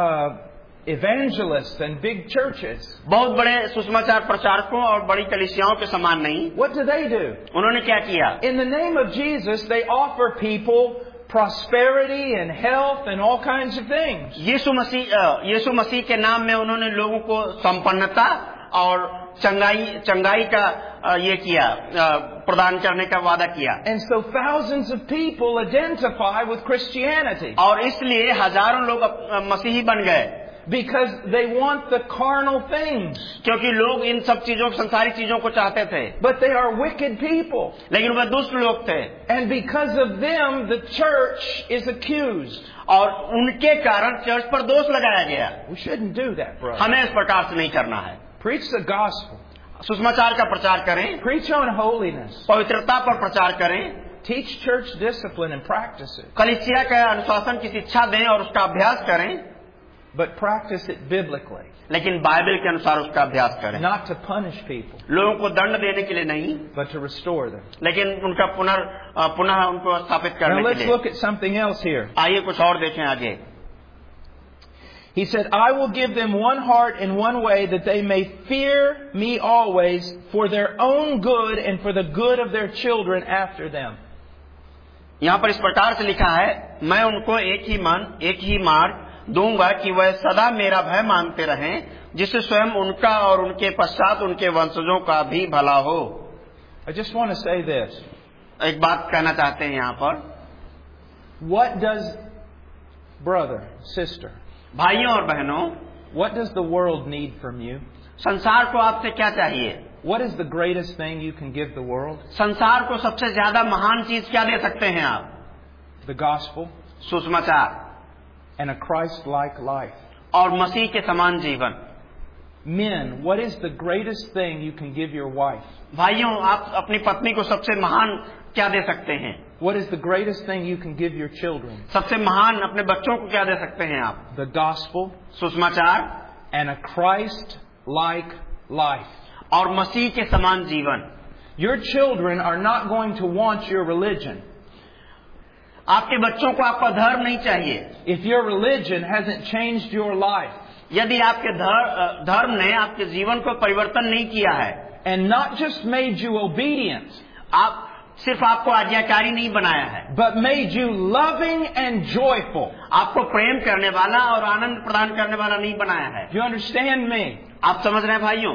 evangelists and big churches. बहुत बड़े सुसमाचार प्रचारकों और बड़ी कलीसियाओं के समान नहीं। What do they do? उन्होंने क्या किया? In the name of Jesus, they offer people prosperity and health and all kinds of things. यीशु मसीह के नाम में उन्होंने लोगों को संपन्नता और चंगाई का ये किया, प्रदान करने का वादा किया। And so thousands of people identify with Christianity. और इसलिए हजारों लोग मसीही बन गए। Because they want the carnal things. क्योंकि लोग इन सब चीजों, संसारी चीजों को चाहते थे। But they are wicked people. लेकिन वह दुष्ट लोग थे। And because of them, the church is accused. और उनके कारण चर्च पर दोष लगाया गया। We shouldn't do that, brother. हमें इस प्रकार से नहीं करना है। Preach the gospel. सुसमाचार का प्रचार करें। Preach on holiness. पवित्रता पर प्रचार करें। Teach church discipline and practice it. कलीसिया का अनुशासन की शिक्षा दें और उसका अभ्यास करें। But practice it biblically. लेकिन बाइबल के अनुसार उसका अभ्यास करें। Not to punish people. लोगों को दंड देने के लिए नहीं, but to restore them. लेकिन उनका पुनः उनको स्थापित करने Now के let's लिए। look at something else here. आइए कुछ और देखें आगे। He said, I will give them one heart and one way that they may fear me always for their own good and for the good of their children after them. यहाँ पर इस प्रकार से लिखा है, मैं उनको एक ही मन, एक ही मार्ग दूंगा कि वह सदा मेरा भय मानते रहें, जिससे स्वयं उनका और उनके पश्चात उनके वंशजों का भी भला हो। I just want to say this. एक बात कहना चाहते हैं यहाँ पर। What does, brother, sister, भाइयों और बहनों, what does the world need from you? संसार को आपसे क्या चाहिए? What is the greatest thing you can give the world? संसार को सबसे ज्यादा महान चीज क्या दे सकते हैं आप? The gospel सुसमाचार and a Christ-like life. और मसीह के समान जीवन। Men, what is the greatest thing you can give your wife? भाइयों, आप अपनी पत्नी को सबसे महान क्या दे सकते हैं? What is the greatest thing you can give your children? सबसे महान अपने बच्चों को क्या दे सकते हैं आप? The gospel सुसमाचार and a Christ-like life. और मसीह के समान जीवन। Your children are not going to want your religion. आपके बच्चों को आपका धर्म नहीं चाहिए। If your religion hasn't changed your life. यदि आपके धर्म ने आपके जीवन को परिवर्तन नहीं किया है। And not just made you obedient. आप सिर्फ आपको आज्ञाकारी नहीं बनाया है, but made you loving and joyful. आपको प्रेम करने वाला और आनंद प्रदान करने वाला नहीं बनाया है। You understand me? आप समझ रहे हैं भाइयों?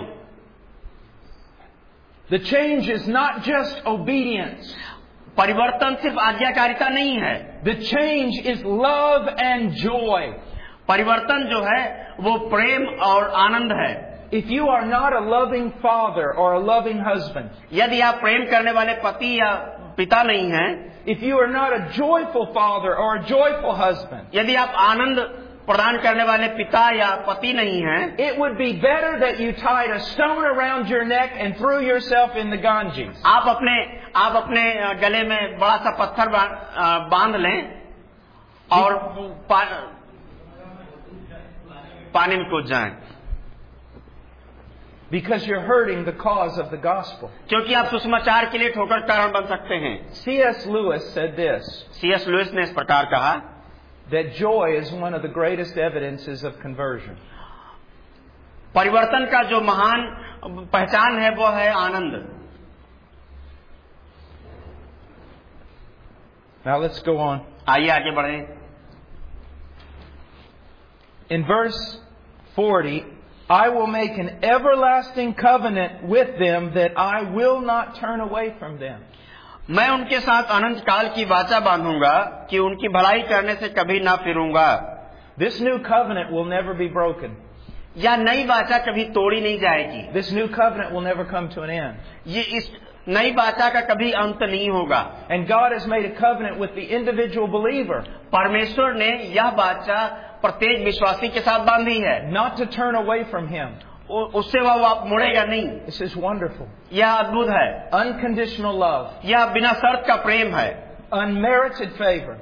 The change is not just obedience. परिवर्तन सिर्फ आज्ञाकारिता नहीं है। The change is love and joy. परिवर्तन जो है वो प्रेम और आनंद है। If you are not a loving father or a loving husband, यदि आप प्रेम करने वाले पति या पिता नहीं हैं, if you are not a joyful father or a joyful husband, यदि आप आनंद प्रदान करने वाले पिता या पति नहीं हैं, it would be better that you tied a stone around your neck and threw yourself in the Ganges. आप अपने गले में बड़ा सा पत्थर बांध लें और पानी में कूद जाएं। Because you're hurting the cause of the gospel. क्योंकि आप सुसमाचार के लिए ठोकर कारण बन सकते हैं। C.S. Lewis said this. C.S. Louis ने इस प्रकार कहा, that joy is one of the greatest evidences of conversion. परिवर्तन का जो महान पहचान है वो है आनंद. Now let's go on. आइए आगे बढ़ें. In verse 40, I will make an everlasting covenant with them that I will not turn away from them. मैं उनके साथ अनंत काल की वाचा बांधूंगा कि उनकी भलाई करने से कभी ना फिरूंगा. This new covenant will never be broken. यह नई वाचा कभी तोड़ी नहीं जाएगी. This new covenant will never come to an end. ये इस नई वाचा का कभी अंत नहीं होगा. And God has made a covenant with the individual believer. परमेश्वर ने यह वाचा प्रत्येक विश्वासी के साथ बांधी है. Not to turn away from Him. उससे वह मुड़ेगा नहीं. This is wonderful. यह अद्भुत है. Unconditional love. यह बिना शर्त का प्रेम है. Unmerited favor.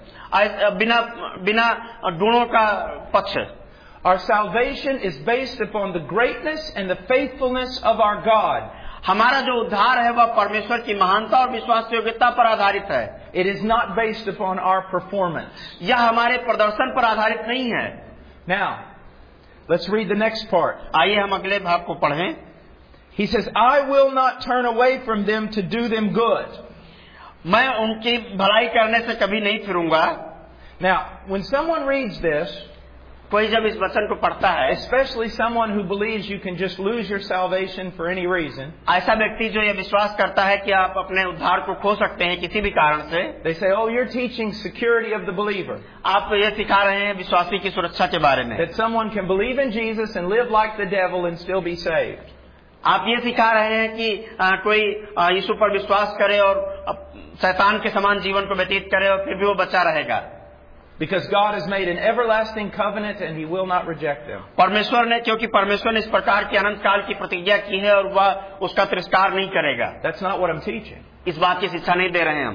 बिना गुणों का पक्ष. Our salvation is based upon the greatness and the faithfulness of our God. हमारा जो उद्धार है वह परमेश्वर की महानता और विश्वास योग्यता पर आधारित है. It is not based upon our performance. यह हमारे प्रदर्शन पर आधारित नहीं है. Now, let's read the next part. आइए हम अगले भाग को पढ़ें. He says, I will not turn away from them to do them good. मैं उनकी भलाई करने से कभी नहीं फिरूंगा. Now, when someone reads this, कोई जब इस वचन को पढ़ता है, especially someone who believes you can just lose your salvation for any reason, ऐसा व्यक्ति जो ये विश्वास करता है कि आप अपने उद्धार को खो सकते हैं किसी भी कारण से, they say, oh, you're teaching security of the believer. आप ये सिखा रहे हैं विश्वासी की सुरक्षा के बारे में. That someone can believe in Jesus and live like the devil and still be saved. आप ये सिखा रहे हैं कि कोई यीशु पर विश्वास करे और शैतान के समान जीवन को व्यतीत करे और फिर भी वो बचा रहेगा. Because God has made an everlasting covenant and He will not reject them. परमेश्वर ने, क्योंकि परमेश्वर ने इस प्रकार की अनंत काल की प्रतिज्ञा की है और वह उसका तिरस्कार नहीं करेगा. That's not what I'm teaching. इस बात की शिक्षा नहीं दे रहे हैं हम.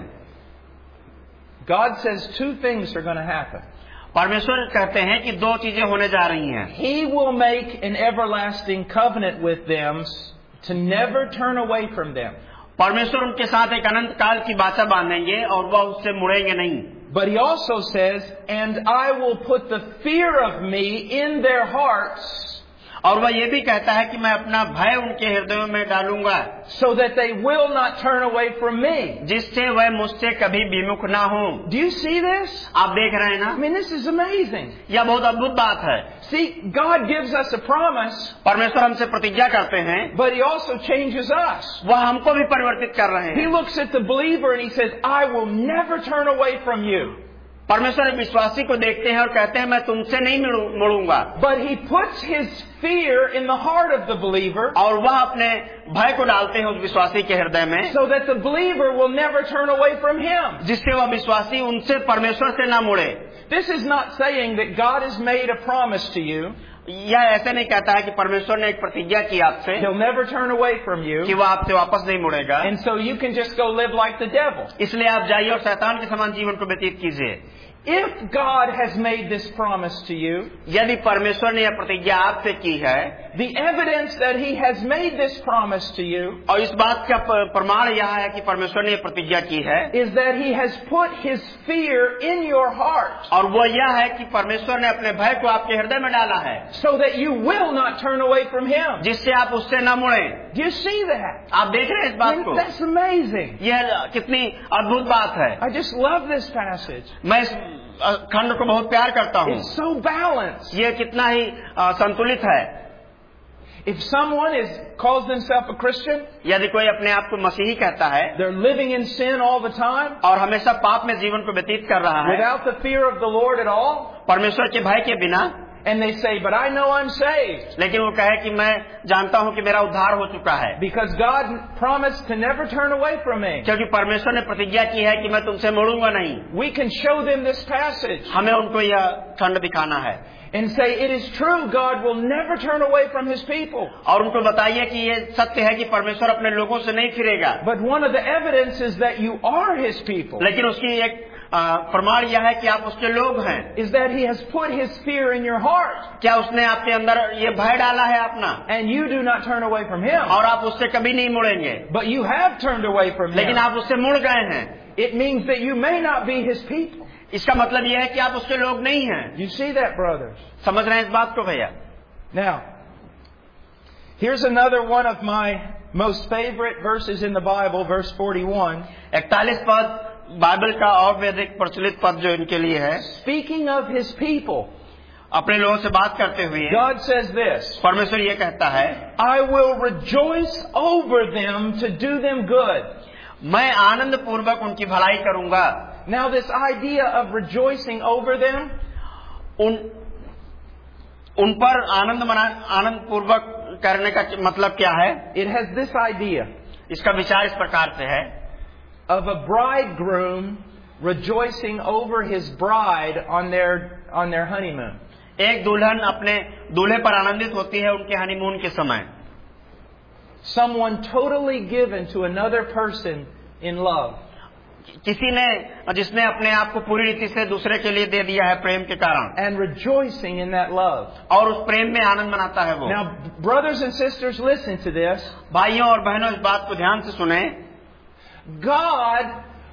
God says two things are going to happen. परमेश्वर कहते हैं कि दो चीजें होने जा रही हैं. He will make an everlasting covenant with them to never turn away from them. परमेश्वर उनके साथ एक अनंत काल की वाचा बांधेंगे और वह उससे मुड़ेंगे नहीं. But He also says, and I will put the fear of me in their hearts. और वह ये भी कहता है कि मैं अपना भय उनके हृदयों में डालूंगा. So that they will not turn away from me. जिससे वह मुझसे कभी विमुख ना हो. Do you see this? आप देख रहे हैं ना? I mean, this is amazing. यह बहुत अद्भुत बात है. See, God gives us a promise. परमेश्वर हमसे प्रतिज्ञा करते हैं. But He also changes us. वह हमको भी परिवर्तित कर रहे हैं. He looks at the believer and He says, I will never turn away from you. परमेश्वर विश्वासी को देखते हैं और कहते हैं मैं तुमसे नहीं मुड़ूंगा. But He puts His fear in the heart of the believer. और वह अपने भय को डालते हैं उस विश्वासी के हृदय में. So that the believer will never turn away from Him. जिससे वह विश्वासी उनसे परमेश्वर से ना मुड़े. This is not saying that God has made a promise to you. यह ऐसे नहीं कहता है कि परमेश्वर ने एक प्रतिज्ञा की आपसे. He'll never turn away from you. कि वह आपसे वापस नहीं मुड़ेगा. And so you can just go live like the devil. इसलिए आप जाइए और शैतान के समान जीवन को व्यतीत कीजिए. If God has made this promise to you, यदि परमेश्वर ने यह प्रतिज्ञा आपसे की है, the evidence that He has made this promise to you, और इस बात का प्रमाण यह है कि परमेश्वर ने यह प्रतिज्ञा की है, is that He has put His fear in your heart. और वो यह है कि परमेश्वर ने अपने भय को आपके हृदय में डाला है, so that you will not turn away from Him. जिससे आप उससे न मुड़े. Do you see that? आप देख रहे हैं इस बात को? That's amazing. यह कितनी अद्भुत बात है. I just love this passage. मैं इस खंड को बहुत प्यार करता हूँ. It's so balanced. यह कितना ही संतुलित है. If someone calls themselves a Christian, यदि कोई अपने आप को मसीही कहता है, they're living in sin all the time, और हमेशा पाप में जीवन को व्यतीत कर रहा है, without the fear of the Lord at all, परमेश्वर के भय के बिना, and they say, but I know I'm saved. लेकिन वो कहे कि मैं जानता हूँ कि मेरा उद्धार हो चुका है. Because God promised to never turn away from me. क्योंकि परमेश्वर ने प्रतिज्ञा की है कि मैं तुमसे मुड़ूंगा नहीं. We can show them this passage. हमें उनको यह खंड दिखाना है. And say, it is true, God will never turn away from His people. और उनको बताइए कि ये सत्य है कि परमेश्वर अपने लोगों से नहीं फिरेगा. But one of the evidences that you are His people, लेकिन उसकी एक प्रमाण यह है कि आप उसके लोग हैं, is that He has put His fear in your heart. क्या उसने आपके अंदर ये भय डाला है अपना, and you do not turn away from Him. और आप उससे कभी नहीं मुड़ेंगे. But you have turned away from Him. लेकिन आप उससे मुड़ गए हैं. It means that you may not be His people. इसका मतलब यह है कि आप उसके लोग नहीं हैं। You see that, brothers? समझ रहे हैं इस बात को भैया? Now, here's another one of my most favorite verses in the Bible, verse 41. 41 पद बाइबल का और भी अधिक प्रचलित पद जो इनके लिए है। Speaking of his people, अपने लोगों से बात करते हुए God says this, परमेश्वर ये कहता है, I will rejoice over them to do them good. मैं आनंद पूर्वक उनकी भलाई करूंगा। Now this idea of rejoicing over them, उन पर आनंद पूर्वक करने का मतलब क्या है? it has this idea इसका विचार इस प्रकार से है, of a bridegroom rejoicing over his bride on their honeymoon. एक दुल्हन अपने दूल्हे पर आनंदित होती है उनके हनीमून के समय। Someone totally given to another person in love. किसी ने जिसने अपने आप को पूरी रीति से दूसरे के लिए दे दिया है प्रेम के कारण, And rejoicing in that love. और उस प्रेम में आनंद मनाता है वो। Now, brothers and sisters, listen to this. भाइयों और बहनों, इस बात को ध्यान से सुने। God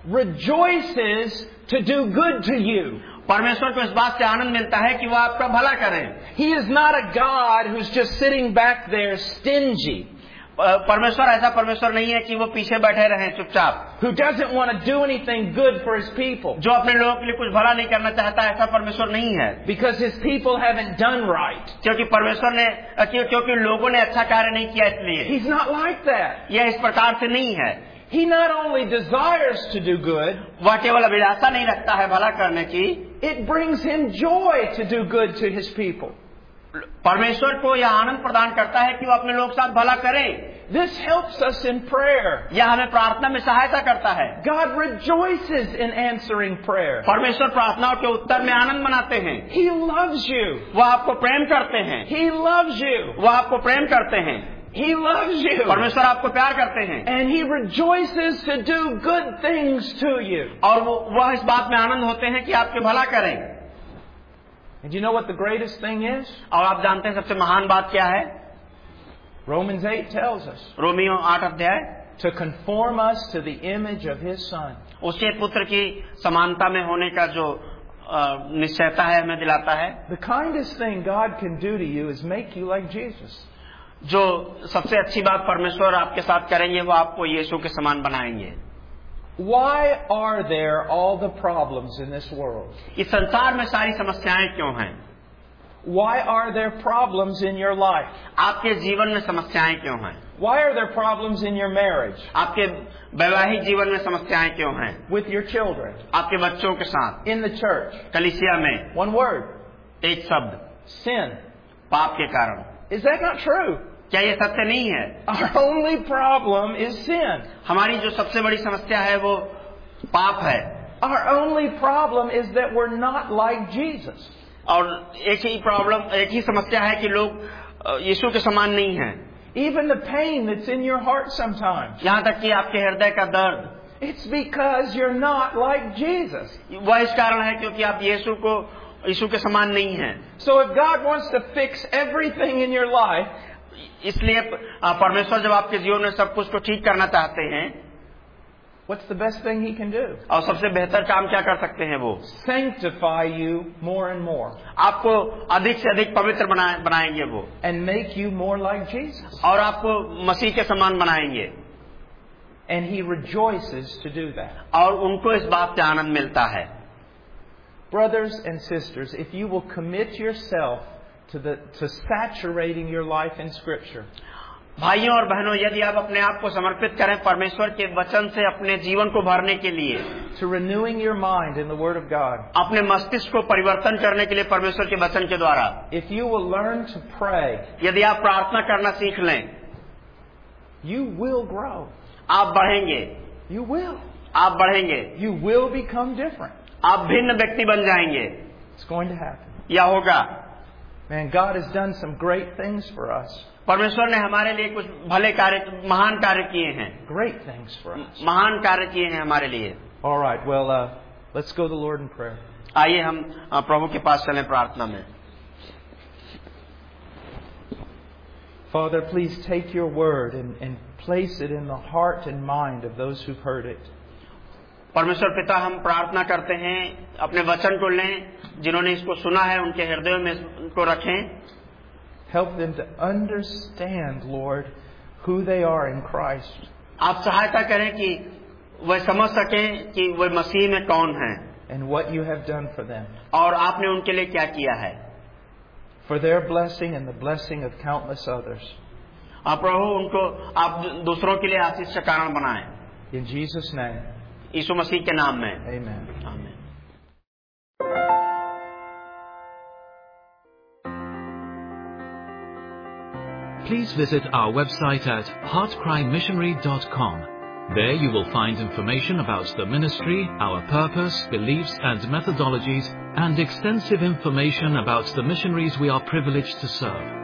rejoices to do good to you. परमेश्वर को इस बात से आनंद मिलता है कि वो आपका भला करें। He is not a God who's just sitting back there stingy, परमेश्वर ऐसा परमेश्वर नहीं है कि वो पीछे बैठे रहें चुपचाप, who doesn't want to do anything good for his people जो अपने लोगों के लिए कुछ भला नहीं करना चाहता। ऐसा परमेश्वर नहीं है, because his people haven't done right. क्योंकि परमेश्वर ने क्योंकि लोगों ने अच्छा कार्य नहीं किया इसलिए। He's not like that. यह इस प्रकार से नहीं है। He not only desires to do good, वह केवल अभिलाषा नहीं रखता है भला करने की, it brings him joy to do good to his people. परमेश्वर को यह आनंद प्रदान करता है कि वो अपने लोग साथ भला करे। This helps us in prayer. यह हमें प्रार्थना में सहायता करता है। God rejoices in answering prayer. परमेश्वर प्रार्थनाओं के उत्तर में आनंद मनाते हैं। He loves you. वह आपको प्रेम करते हैं। He loves you. वह आपको प्रेम करते हैं। He loves you. परमेश्वर आपको प्यार करते हैं। And he rejoices to do good things to you. और वह इस बात में आनंद होते हैं कि आपके भला करें। And you know what the greatest thing is? और आप जानते हैं सबसे महान बात क्या है? Romans 8 tells us, रोमियो 8 अध्याय, to conform us to the image of his son. उसके पुत्र की समानता में होने का जो निश्चयता है हमें दिलाता है। The kindest thing God can do to you is make you like Jesus. जो सबसे अच्छी बात परमेश्वर आपके साथ करेंगे वो आपको यीशु के समान बनाएंगे। Why are there all the problems in this world? इस संसार में सारी समस्याएं क्यों हैं? Why are there problems in your life? आपके जीवन में समस्याएं क्यों हैं? Why are there problems in your marriage? आपके वैवाहिक जीवन में समस्याएं क्यों हैं? With your children? आपके बच्चों के साथ? In the church? कलीसिया में? One word. एक शब्द, Sin. पाप के कारण। Is that not true? क्या ये सत्य नहीं है? Our only problem is sin. हमारी जो सबसे बड़ी समस्या है वो पाप है। Our only problem is that we're not like Jesus. और एक ही समस्या है कि लोग यीशु के समान नहीं हैं। Even the pain that's in your heart sometimes. यहाँ तक कि आपके हृदय का दर्द, It's because you're not like Jesus. वह इस कारण है क्योंकि आप यीशु के समान नहीं हैं। So if God wants to fix everything in your life, इसलिए परमेश्वर जब आपके जीवन में सब कुछ को ठीक करना चाहते हैं, what's the best thing He can do? और सबसे बेहतर काम क्या कर सकते हैं वो? Sanctify you more and more. आपको अधिक से अधिक पवित्र बनाएंगे वो, And make you more like Jesus. और आपको मसीह के समान बनाएंगे। And He rejoices to do that. और उनको इस बात से आनंद मिलता है। Brothers and sisters, if you will commit yourself to saturating your life in Scripture, भाइयों और बहनों, यदि आप अपने आप को समर्पित करें परमेश्वर के वचन से अपने जीवन को भरने के लिए, to renewing your mind in the Word of God, अपने मस्तिष्क को परिवर्तन करने के लिए परमेश्वर के वचन के द्वारा, if you will learn to pray, यदि आप प्रार्थना करना सीख लें, you will grow. आप बढ़ेंगे। You will. आप बढ़ेंगे। You will become different. आप भिन्न व्यक्ति बन जाएंगे। It's going to happen. यह होगा। Man, God has done some great things for us. परमेश्वर ने हमारे लिए कुछ भले कार्य, महान कार्य किए हैं। Great things for us. महान कार्य किए हैं हमारे लिए। All right. Well, let's go to the Lord in prayer. आइए हम प्रभु के पास चलें प्रार्थना में। Father, please take your word and place it in the heart and mind of those who've heard it. परमेश्वर पिता, हम प्रार्थना करते हैं अपने वचन को लें, जिन्होंने इसको सुना है उनके हृदयों में इसको रखें. Help them to understand, Lord, who they are in Christ. आप सहायता करें कि वह समझ सकें कि वह मसीह में कौन है And what you have done for them. और आपने उनके लिए क्या किया है. For their blessing and the blessing of countless others. आप प्रभु उनको आप दूसरों के लिए आशीष का कारण बनाएं. In Jesus' name. यीशु मसीह के नाम में. Amen. आमीन. Please visit our website at heartcrymissionary.com. There you will find information about the ministry, our purpose, beliefs and methodologies, and extensive information about the missionaries we are privileged to serve.